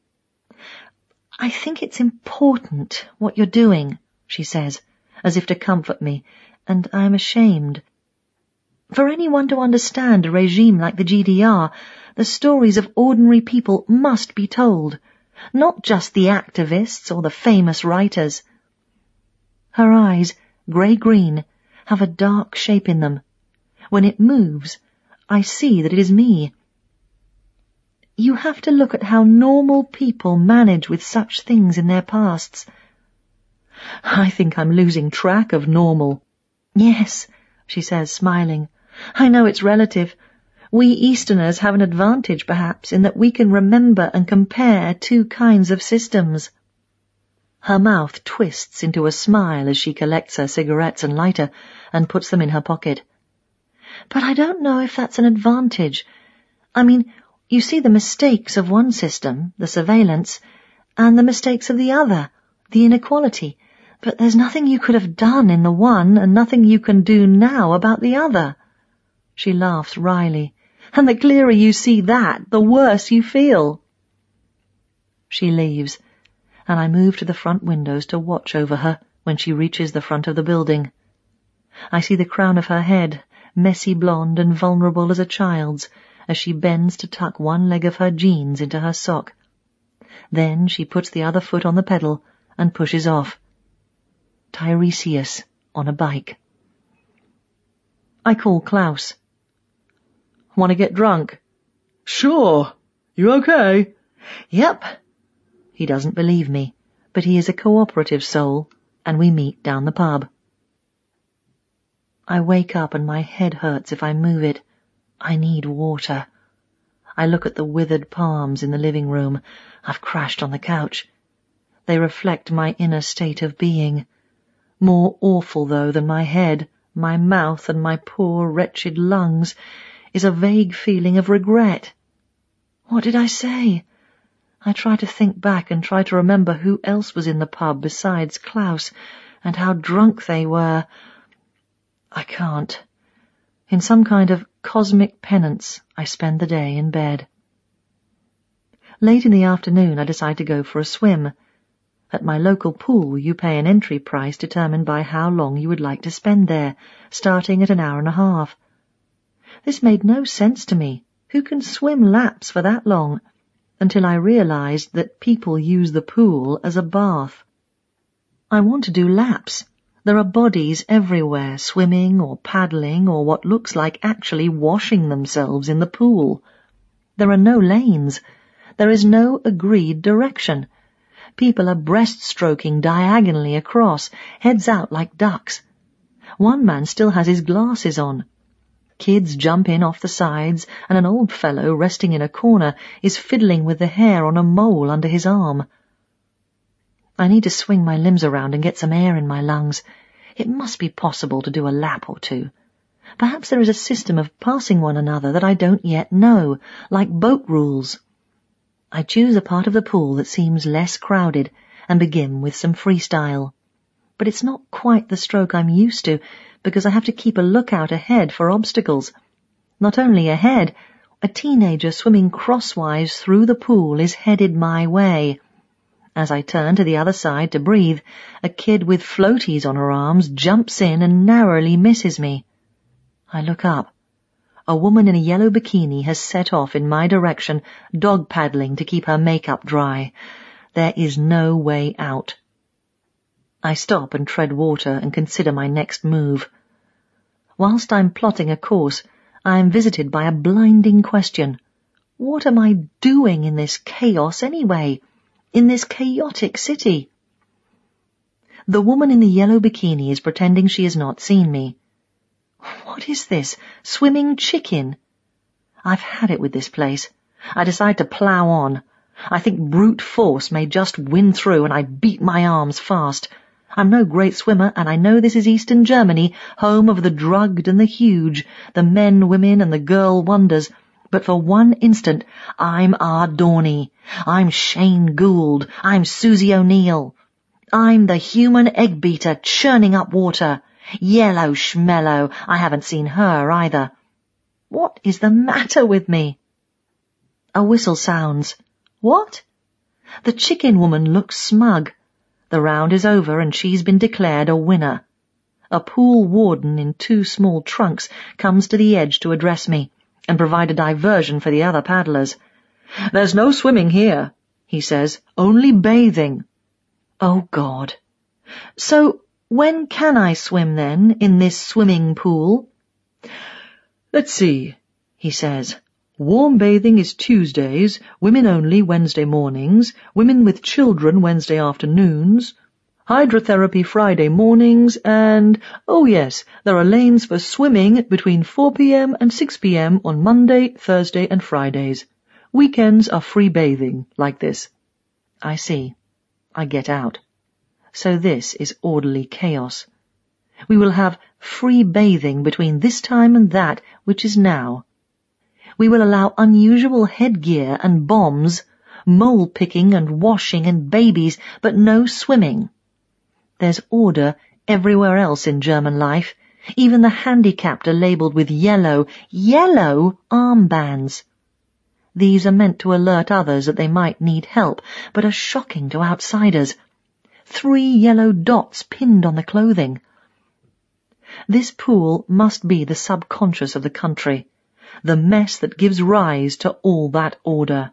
I think it's important what you're doing, she says, as if to comfort me, and I'm ashamed. For anyone to understand a regime like the G D R, the stories of ordinary people must be told, not just the activists or the famous writers. Her eyes, grey-green, have a dark shape in them. When it moves, I see that it is me. You have to look at how normal people manage with such things in their pasts. I think I'm losing track of normal. Yes, she says, smiling. I know it's relative. We Easterners have an advantage, perhaps, in that we can remember and compare two kinds of systems. Her mouth twists into a smile as she collects her cigarettes and lighter and puts them in her pocket. But I don't know if that's an advantage. I mean, you see the mistakes of one system, the surveillance, and the mistakes of the other, the inequality, but there's nothing you could have done in the one and nothing you can do now about the other. She laughs wryly. And the clearer you see that, the worse you feel. She leaves, and I move to the front windows to watch over her when she reaches the front of the building. I see the crown of her head, messy blonde and vulnerable as a child's, as she bends to tuck one leg of her jeans into her sock. Then she puts the other foot on the pedal and pushes off. Tiresias on a bike. I call Klaus. Want to get drunk? Sure. You okay? Yep. He doesn't believe me, but he is a cooperative soul, and we meet down the pub. I wake up and my head hurts if I move it. I need water. I look at the withered palms in the living room. I've crashed on the couch. They reflect my inner state of being. More awful, though, than my head, my mouth, and my poor, wretched lungs, is a vague feeling of regret. What did I say? I try to think back and try to remember who else was in the pub besides Klaus, and how drunk they were. I can't. In some kind of cosmic penance, I spend the day in bed. Late in the afternoon, I decide to go for a swim. At my local pool, you pay an entry price determined by how long you would like to spend there, starting at an hour and a half. This made no sense to me, Who can swim laps for that long? Until I realized that people use the pool as a bath. I want to do laps. There are bodies everywhere, swimming or paddling or what looks like actually washing themselves in the pool. There are no lanes. There is no agreed direction. People are breaststroking diagonally across, heads out like ducks. One man still has his glasses on. Kids jump in off the sides, and an old fellow resting in a corner is fiddling with the hair on a mole under his arm. I need to swing my limbs around and get some air in my lungs. It must be possible to do a lap or two. Perhaps there is a system of passing one another that I don't yet know, like boat rules. I choose a part of the pool that seems less crowded and begin with some freestyle. But it's not quite the stroke I'm used to, because I have to keep a lookout ahead for obstacles. Not only ahead, a teenager swimming crosswise through the pool is headed my way. As I turn to the other side to breathe, a kid with floaties on her arms jumps in and narrowly misses me. I look up. A woman in a yellow bikini has set off in my direction, dog paddling to keep her makeup dry. There is no way out. I stop and tread water and consider my next move. Whilst I'm plotting a course, I am visited by a blinding question. What am I doing in this chaos anyway? In this chaotic city? The woman in the yellow bikini is pretending she has not seen me. What is this? Swimming chicken? I've had it with this place. I decide to plough on. I think brute force may just win through, and I beat my arms fast. I'm no great swimmer, and I know this is Eastern Germany, home of the drugged and the huge, the men, women, and the girl wonders. But for one instant, I'm Ard Dorney. I'm Shane Gould. I'm Susie O'Neill. I'm the human egg-beater churning up water. Yellow schmellow. I haven't seen her either. What is the matter with me? A whistle sounds. What? The chicken woman looks smug. The round is over and she's been declared a winner. A pool warden in two small trunks comes to the edge to address me and provide a diversion for the other paddlers. "There's no swimming here," he says, "only bathing." Oh, God. So, when can I swim, then, in this swimming pool? "Let's see," he says. "Warm bathing is Tuesdays, women only Wednesday mornings, women with children Wednesday afternoons, hydrotherapy Friday mornings, and, oh yes, there are lanes for swimming between four p m and six p m on Monday, Thursday, and Fridays. Weekends are free bathing, like this." I see. I get out. So this is orderly chaos. We will have free bathing between this time and that, which is now. We will allow unusual headgear and bombs, mole-picking and washing and babies, but no swimming. There's order everywhere else in German life. Even the handicapped are labelled with yellow, yellow armbands. These are meant to alert others that they might need help, but are shocking to outsiders. Three yellow dots pinned on the clothing. This pool must be the subconscious of the country, the mess that gives rise to all that order.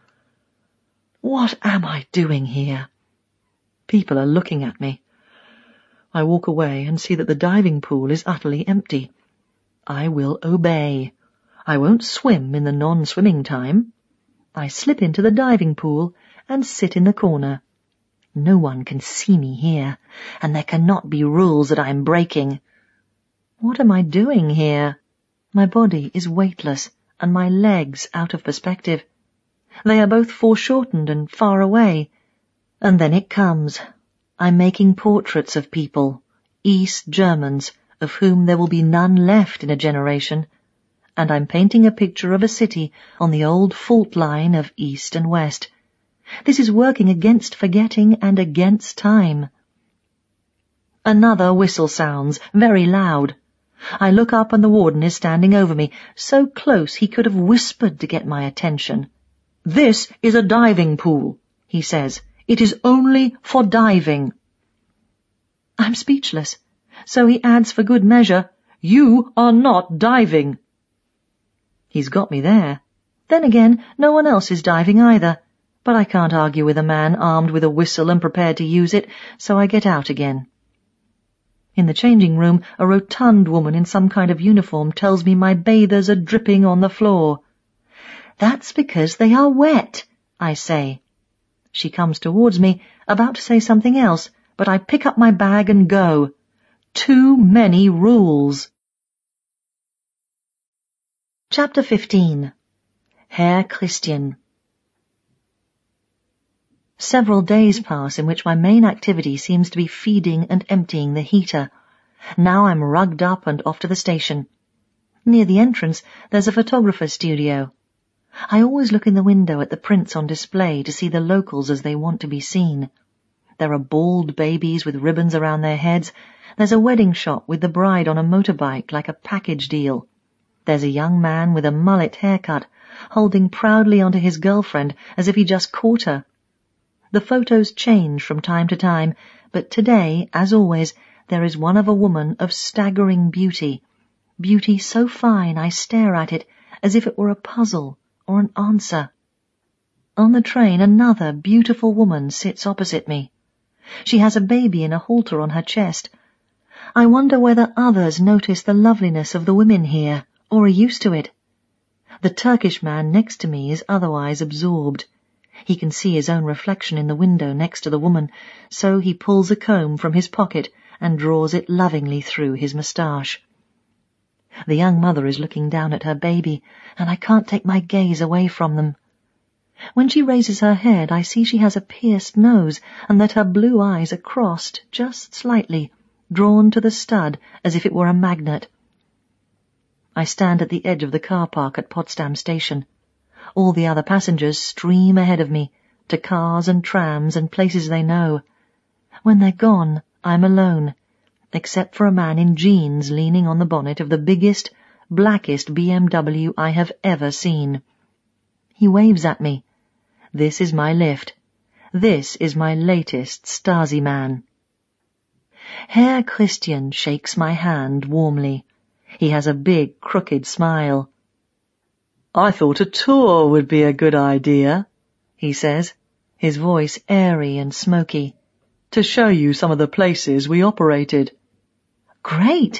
What am I doing here? People are looking at me. I walk away and see that the diving pool is utterly empty. I will obey. I won't swim in the non-swimming time. I slip into the diving pool and sit in the corner. No one can see me here, and there cannot be rules that I am breaking. What am I doing here? My body is weightless, and my legs out of perspective. They are both foreshortened and far away. And then it comes. I'm making portraits of people, East Germans, of whom there will be none left in a generation, and I'm painting a picture of a city on the old fault line of East and West. This is working against forgetting and against time. Another whistle sounds, very loud. I look up and the warden is standing over me, so close he could have whispered to get my attention. "This is a diving pool," he says. "It is only for diving." I'm speechless, so he adds for good measure, "You are not diving." He's got me there. Then again, no one else is diving either, but I can't argue with a man armed with a whistle and prepared to use it, so I get out again. In the changing room, a rotund woman in some kind of uniform tells me my bathers are dripping on the floor. "That's because they are wet," I say. She comes towards me, about to say something else, but I pick up my bag and go. Too many rules. Chapter fifteen. Herr Christian. Several days pass in which my main activity seems to be feeding and emptying the heater. Now I'm rugged up and off to the station. Near the entrance there's a photographer's studio. I always look in the window at the prints on display to see the locals as they want to be seen. There are bald babies with ribbons around their heads. There's a wedding shop with the bride on a motorbike like a package deal. There's a young man with a mullet haircut, holding proudly onto his girlfriend as if he just caught her. The photos change from time to time, but today, as always, there is one of a woman of staggering beauty, beauty so fine I stare at it as if it were a puzzle or an answer. On the train, another beautiful woman sits opposite me. She has a baby in a halter on her chest. I wonder whether others notice the loveliness of the women here, or are used to it. The Turkish man next to me is otherwise absorbed. He can see his own reflection in the window next to the woman, so he pulls a comb from his pocket and draws it lovingly through his moustache. The young mother is looking down at her baby, and I can't take my gaze away from them. When she raises her head, I see she has a pierced nose, and that her blue eyes are crossed just slightly, drawn to the stud as if it were a magnet. I stand at the edge of the car park at Potsdam station. All the other passengers stream ahead of me, to cars and trams and places they know. When they're gone, I'm alone, except for a man in jeans leaning on the bonnet of the biggest, blackest B M W I have ever seen. He waves at me. This is my lift. This is my latest Stasi man. Herr Christian shakes my hand warmly. He has a big, crooked smile. "I thought a tour would be a good idea," he says, his voice airy and smoky, "to show you some of the places we operated." "Great!"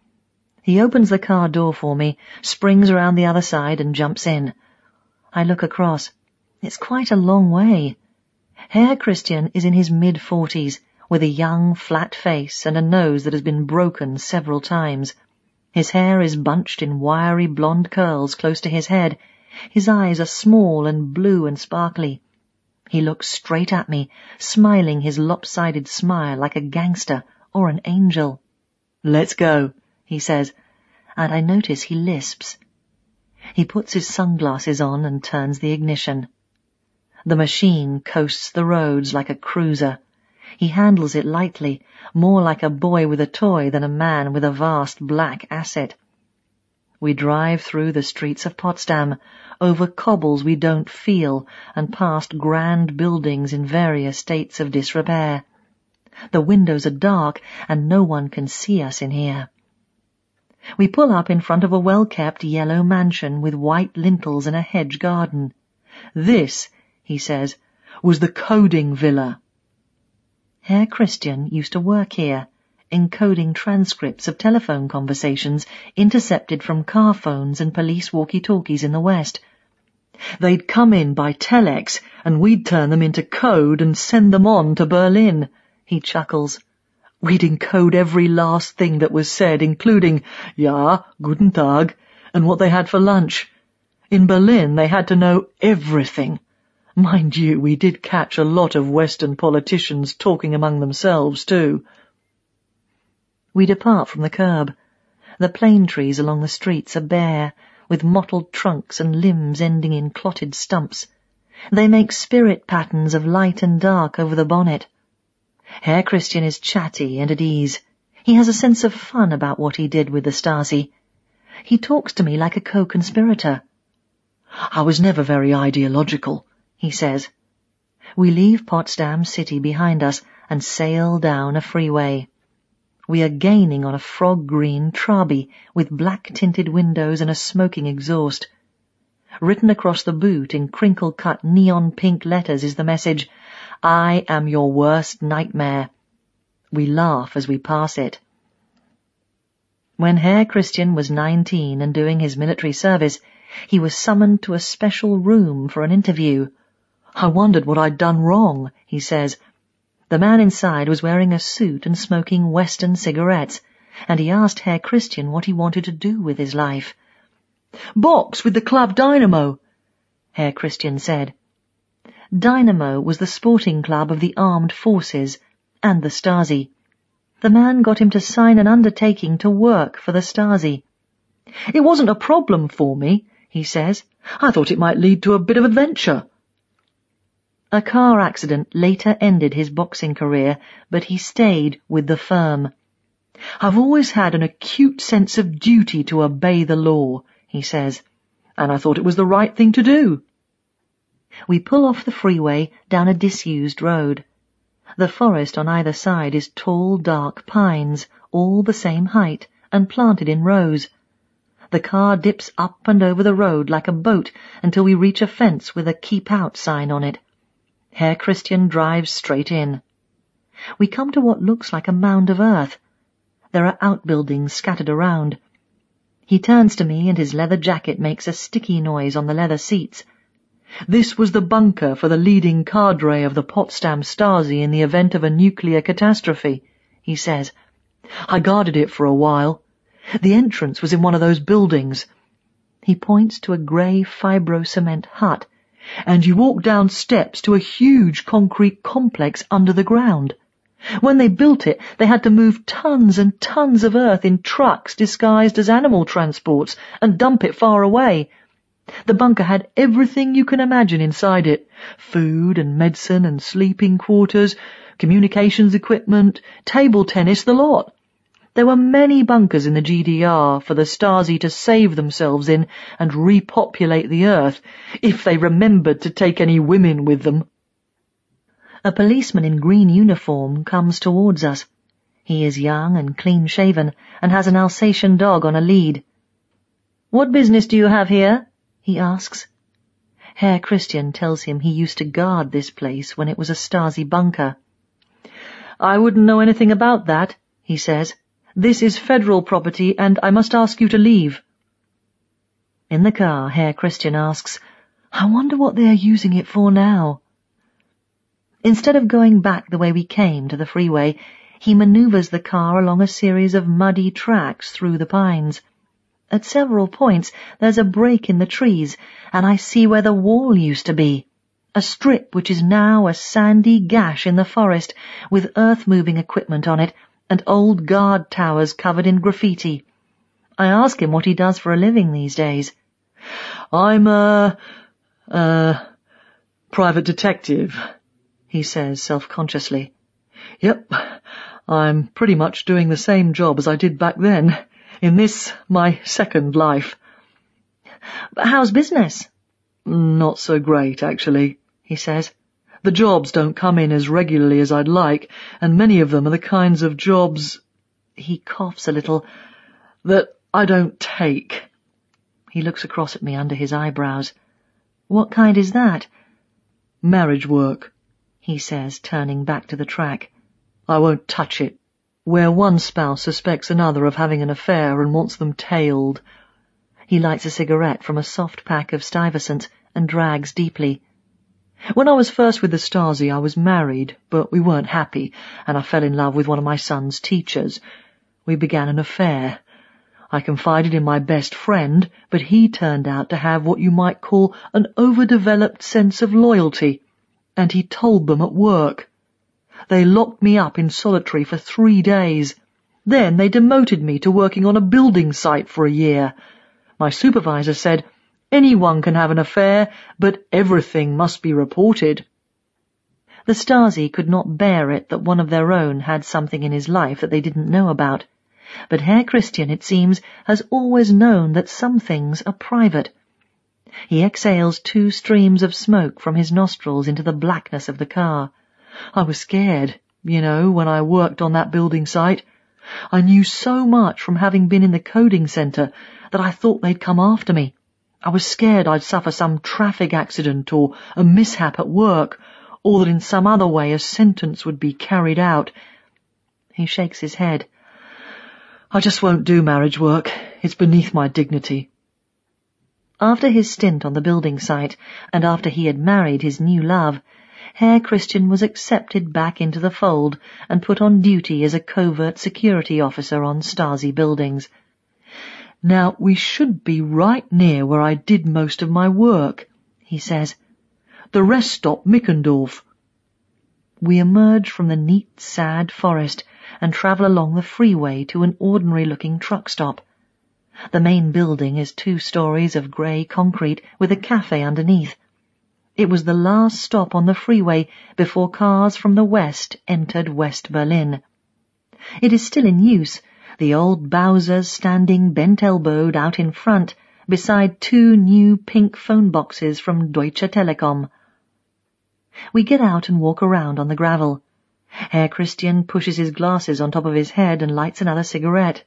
He opens the car door for me, springs around the other side and jumps in. I look across. It's quite a long way. Herr Christian is in his mid-forties, with a young, flat face and a nose that has been broken several times. His hair is bunched in wiry blonde curls close to his head. His eyes are small and blue and sparkly. He looks straight at me, smiling his lopsided smile like a gangster or an angel. "Let's go," he says, and I notice he lisps. He puts his sunglasses on and turns the ignition. The machine coasts the roads like a cruiser. He handles it lightly, more like a boy with a toy than a man with a vast black asset. We drive through the streets of Potsdam, over cobbles we don't feel, and past grand buildings in various states of disrepair. The windows are dark, and no one can see us in here. We pull up in front of a well-kept yellow mansion with white lintels and a hedge garden. "This," he says, "was the coding villa." Herr Christian used to work here, encoding transcripts of telephone conversations intercepted from car phones and police walkie-talkies in the West. "They'd come in by telex, and we'd turn them into code and send them on to Berlin," he chuckles. "We'd encode every last thing that was said, including, ja, guten Tag, and what they had for lunch. In Berlin they had to know everything. Mind you, we did catch a lot of Western politicians talking among themselves, too." We depart from the curb. The plane trees along the streets are bare, with mottled trunks and limbs ending in clotted stumps. They make spirit patterns of light and dark over the bonnet. Herr Christian is chatty and at ease. He has a sense of fun about what he did with the Stasi. He talks to me like a co-conspirator. "I was never very ideological," he says. We leave Potsdam city behind us and sail down a freeway. We are gaining on a frog-green Trabi with black-tinted windows and a smoking exhaust. Written across the boot in crinkle-cut neon-pink letters is the message, "I am your worst nightmare." We laugh as we pass it. When Herr Christian was nineteen and doing his military service, he was summoned to a special room for an interview. "I wondered what I'd done wrong," he says. The man inside was wearing a suit and smoking Western cigarettes, and he asked Herr Christian what he wanted to do with his life. "Box with the club Dynamo," Herr Christian said. Dynamo was the sporting club of the armed forces and the Stasi. The man got him to sign an undertaking to work for the Stasi. "It wasn't a problem for me," he says. "I thought it might lead to a bit of adventure." A car accident later ended his boxing career, but he stayed with the firm. "I've always had an acute sense of duty to obey the law," he says, "and I thought it was the right thing to do." We pull off the freeway down a disused road. The forest on either side is tall, dark pines, all the same height, and planted in rows. The car dips up and over the road like a boat until we reach a fence with a "Keep Out" sign on it. Herr Christian drives straight in. We come to what looks like a mound of earth. There are outbuildings scattered around. He turns to me and his leather jacket makes a sticky noise on the leather seats. "This was the bunker for the leading cadre of the Potsdam Stasi in the event of a nuclear catastrophe," he says. "I guarded it for a while. The entrance was in one of those buildings." He points to a grey fibro-cement hut, "and you walk down steps to a huge concrete complex under the ground. When they built it, they had to move tons and tons of earth in trucks disguised as animal transports and dump it far away. The bunker had everything you can imagine inside it, food and medicine and sleeping quarters, communications equipment, table tennis, the lot. There were many bunkers in the G D R for the Stasi to save themselves in and repopulate the earth, if they remembered to take any women with them." A policeman in green uniform comes towards us. He is young and clean-shaven and has an Alsatian dog on a lead. "What business do you have here?" he asks. Herr Christian tells him he used to guard this place when it was a Stasi bunker. "I wouldn't know anything about that," he says. "This is federal property and I must ask you to leave." In the car, Herr Christian asks, "I wonder what they are using it for now?" Instead of going back the way we came to the freeway, he manoeuvres the car along a series of muddy tracks through the pines. At several points there's a break in the trees, and I see where the wall used to be, a strip which is now a sandy gash in the forest with earth-moving equipment on it and old guard towers covered in graffiti. I ask him what he does for a living these days. "I'm a... a... private detective," he says self-consciously. "Yep, I'm pretty much doing the same job as I did back then, in this, my second life." "But how's business?" "Not so great, actually," he says. "The jobs don't come in as regularly as I'd like, and many of them are the kinds of jobs," he coughs a little, "that I don't take." He looks across at me under his eyebrows. "What kind is that?" "Marriage work," he says, turning back to the track. "I won't touch it. Where one spouse suspects another of having an affair and wants them tailed." He lights a cigarette from a soft pack of Stuyvesant and drags deeply. "When I was first with the Stasi, I was married, but we weren't happy, and I fell in love with one of my son's teachers. We began an affair. I confided in my best friend, but he turned out to have what you might call an overdeveloped sense of loyalty, and he told them at work. They locked me up in solitary for three days. Then they demoted me to working on a building site for a year. My supervisor said, 'Anyone can have an affair, but everything must be reported.'" The Stasi could not bear it that one of their own had something in his life that they didn't know about. But Herr Christian, it seems, has always known that some things are private. He exhales two streams of smoke from his nostrils into the blackness of the car. "I was scared, you know, when I worked on that building site. I knew so much from having been in the coding centre that I thought they'd come after me. I was scared I'd suffer some traffic accident or a mishap at work, or that in some other way a sentence would be carried out. He shakes his head. I just won't do marriage work. It's beneath my dignity. After his stint on the building site, and after he had married his new love, Herr Christian was accepted back into the fold and put on duty as a covert security officer on Stasi buildings. Now, we should be right near where I did most of my work, he says. The rest stop Mickendorf. We emerge from the neat, sad forest and travel along the freeway to an ordinary-looking truck stop. The main building is two stories of grey concrete with a cafe underneath. It was the last stop on the freeway before cars from the west entered West Berlin. It is still in use, the old Bowsers standing bent-elbowed out in front beside two new pink phone boxes from Deutsche Telekom. We get out and walk around on the gravel. Herr Christian pushes his glasses on top of his head and lights another cigarette.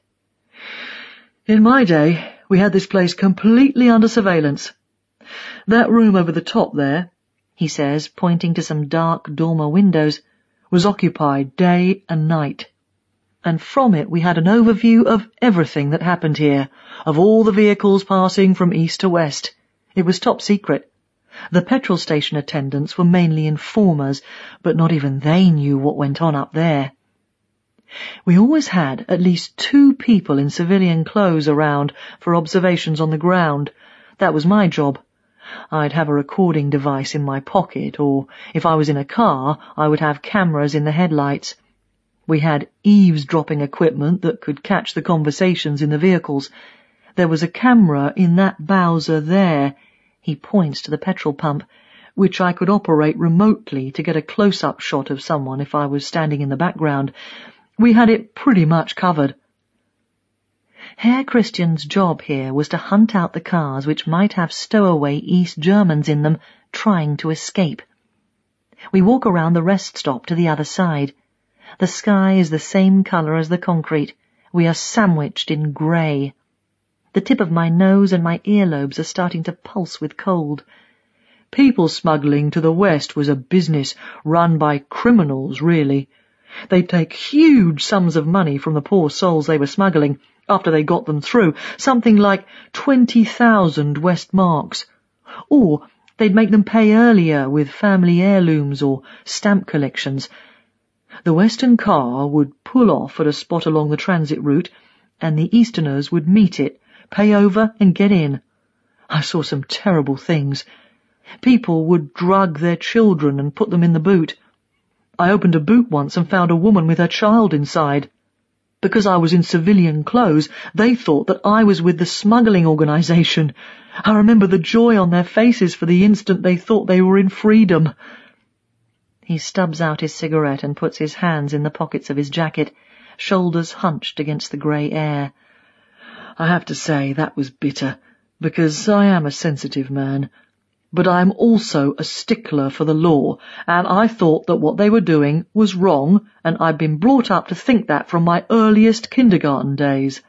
In my day, we had this place completely under surveillance. That room over the top there, he says, pointing to some dark dormer windows, was occupied day and night. And from it we had an overview of everything that happened here, of all the vehicles passing from east to west. It was top secret. The petrol station attendants were mainly informers, but not even they knew what went on up there. We always had at least two people in civilian clothes around for observations on the ground. That was my job. I'd have a recording device in my pocket, or if I was in a car, I would have cameras in the headlights. We had eavesdropping equipment that could catch the conversations in the vehicles. There was a camera in that Bowser there, he points to the petrol pump, which I could operate remotely to get a close-up shot of someone if I was standing in the background. We had it pretty much covered. Herr Christian's job here was to hunt out the cars which might have stowaway East Germans in them trying to escape. We walk around the rest stop to the other side. The sky is the same colour as the concrete. We are sandwiched in grey. The tip of my nose and my earlobes are starting to pulse with cold. People smuggling to the west was a business run by criminals, really. They'd take huge sums of money from the poor souls they were smuggling after they got them through, something like twenty thousand West marks. Or they'd make them pay earlier with family heirlooms or stamp collections. The western car would pull off at a spot along the transit route, and the easterners would meet it, pay over and get in. I saw some terrible things. People would drug their children and put them in the boot. I opened a boot once and found a woman with her child inside. Because I was in civilian clothes, they thought that I was with the smuggling organization. I remember the joy on their faces for the instant they thought they were in freedom. He stubs out his cigarette and puts his hands in the pockets of his jacket, shoulders hunched against the grey air. I have to say that was bitter, because I am a sensitive man. But I am also a stickler for the law, and I thought that what they were doing was wrong, and I'd been brought up to think that from my earliest kindergarten days.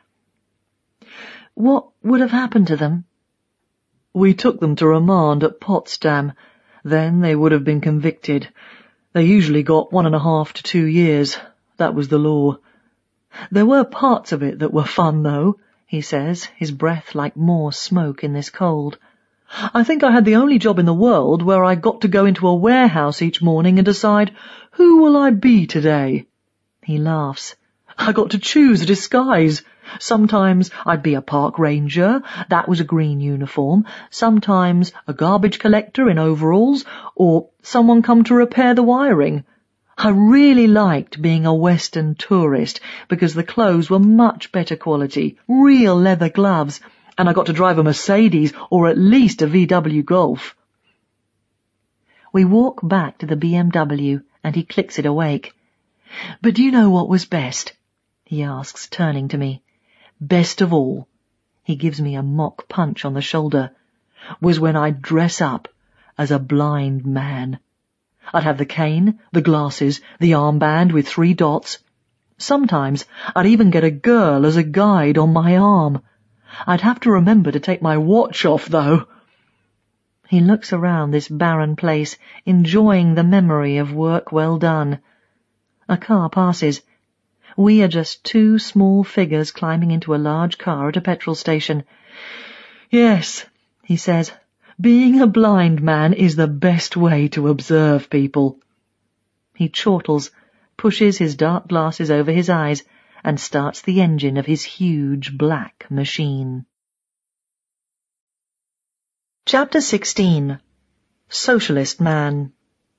What would have happened to them? We took them to remand at Potsdam. Then they would have been convicted. They usually got one and a half to two years. That was the law. There were parts of it that were fun, though, he says, his breath like more smoke in this cold. I think I had the only job in the world where I got to go into a warehouse each morning and decide, who will I be today? He laughs. I got to choose a disguise. Sometimes I'd be a park ranger, that was a green uniform, sometimes a garbage collector in overalls, or someone come to repair the wiring. I really liked being a Western tourist because the clothes were much better quality, real leather gloves, and I got to drive a Mercedes or at least a V W Golf. We walk back to the B M W and he clicks it awake. But do you know what was best? He asks, turning to me. Best of all, he gives me a mock punch on the shoulder, was when I'd dress up as a blind man. I'd have the cane, the glasses, the armband with three dots. Sometimes I'd even get a girl as a guide on my arm. I'd have to remember to take my watch off, though. He looks around this barren place, enjoying the memory of work well done. A car passes. We are just two small figures climbing into a large car at a petrol station. Yes, he says, being a blind man is the best way to observe people. He chortles, pushes his dark glasses over his eyes, and starts the engine of his huge black machine. Chapter sixteen. Socialist Man.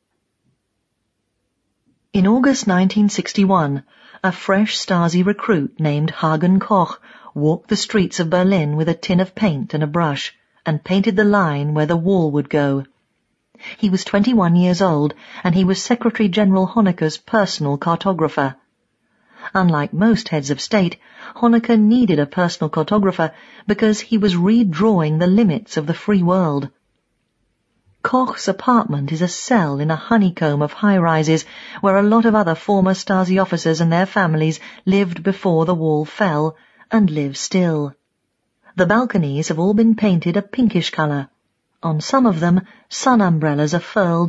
In August nineteen sixty-one, a fresh Stasi recruit named Hagen Koch walked the streets of Berlin with a tin of paint and a brush, and painted the line where the wall would go. He was twenty-one years old, and he was Secretary General Honecker's personal cartographer. Unlike most heads of state, Honecker needed a personal cartographer because he was redrawing the limits of the free world. Koch's apartment is a cell in a honeycomb of high-rises where a lot of other former Stasi officers and their families lived before the wall fell, and live still. The balconies have all been painted a pinkish colour. On some of them, sun umbrellas are furled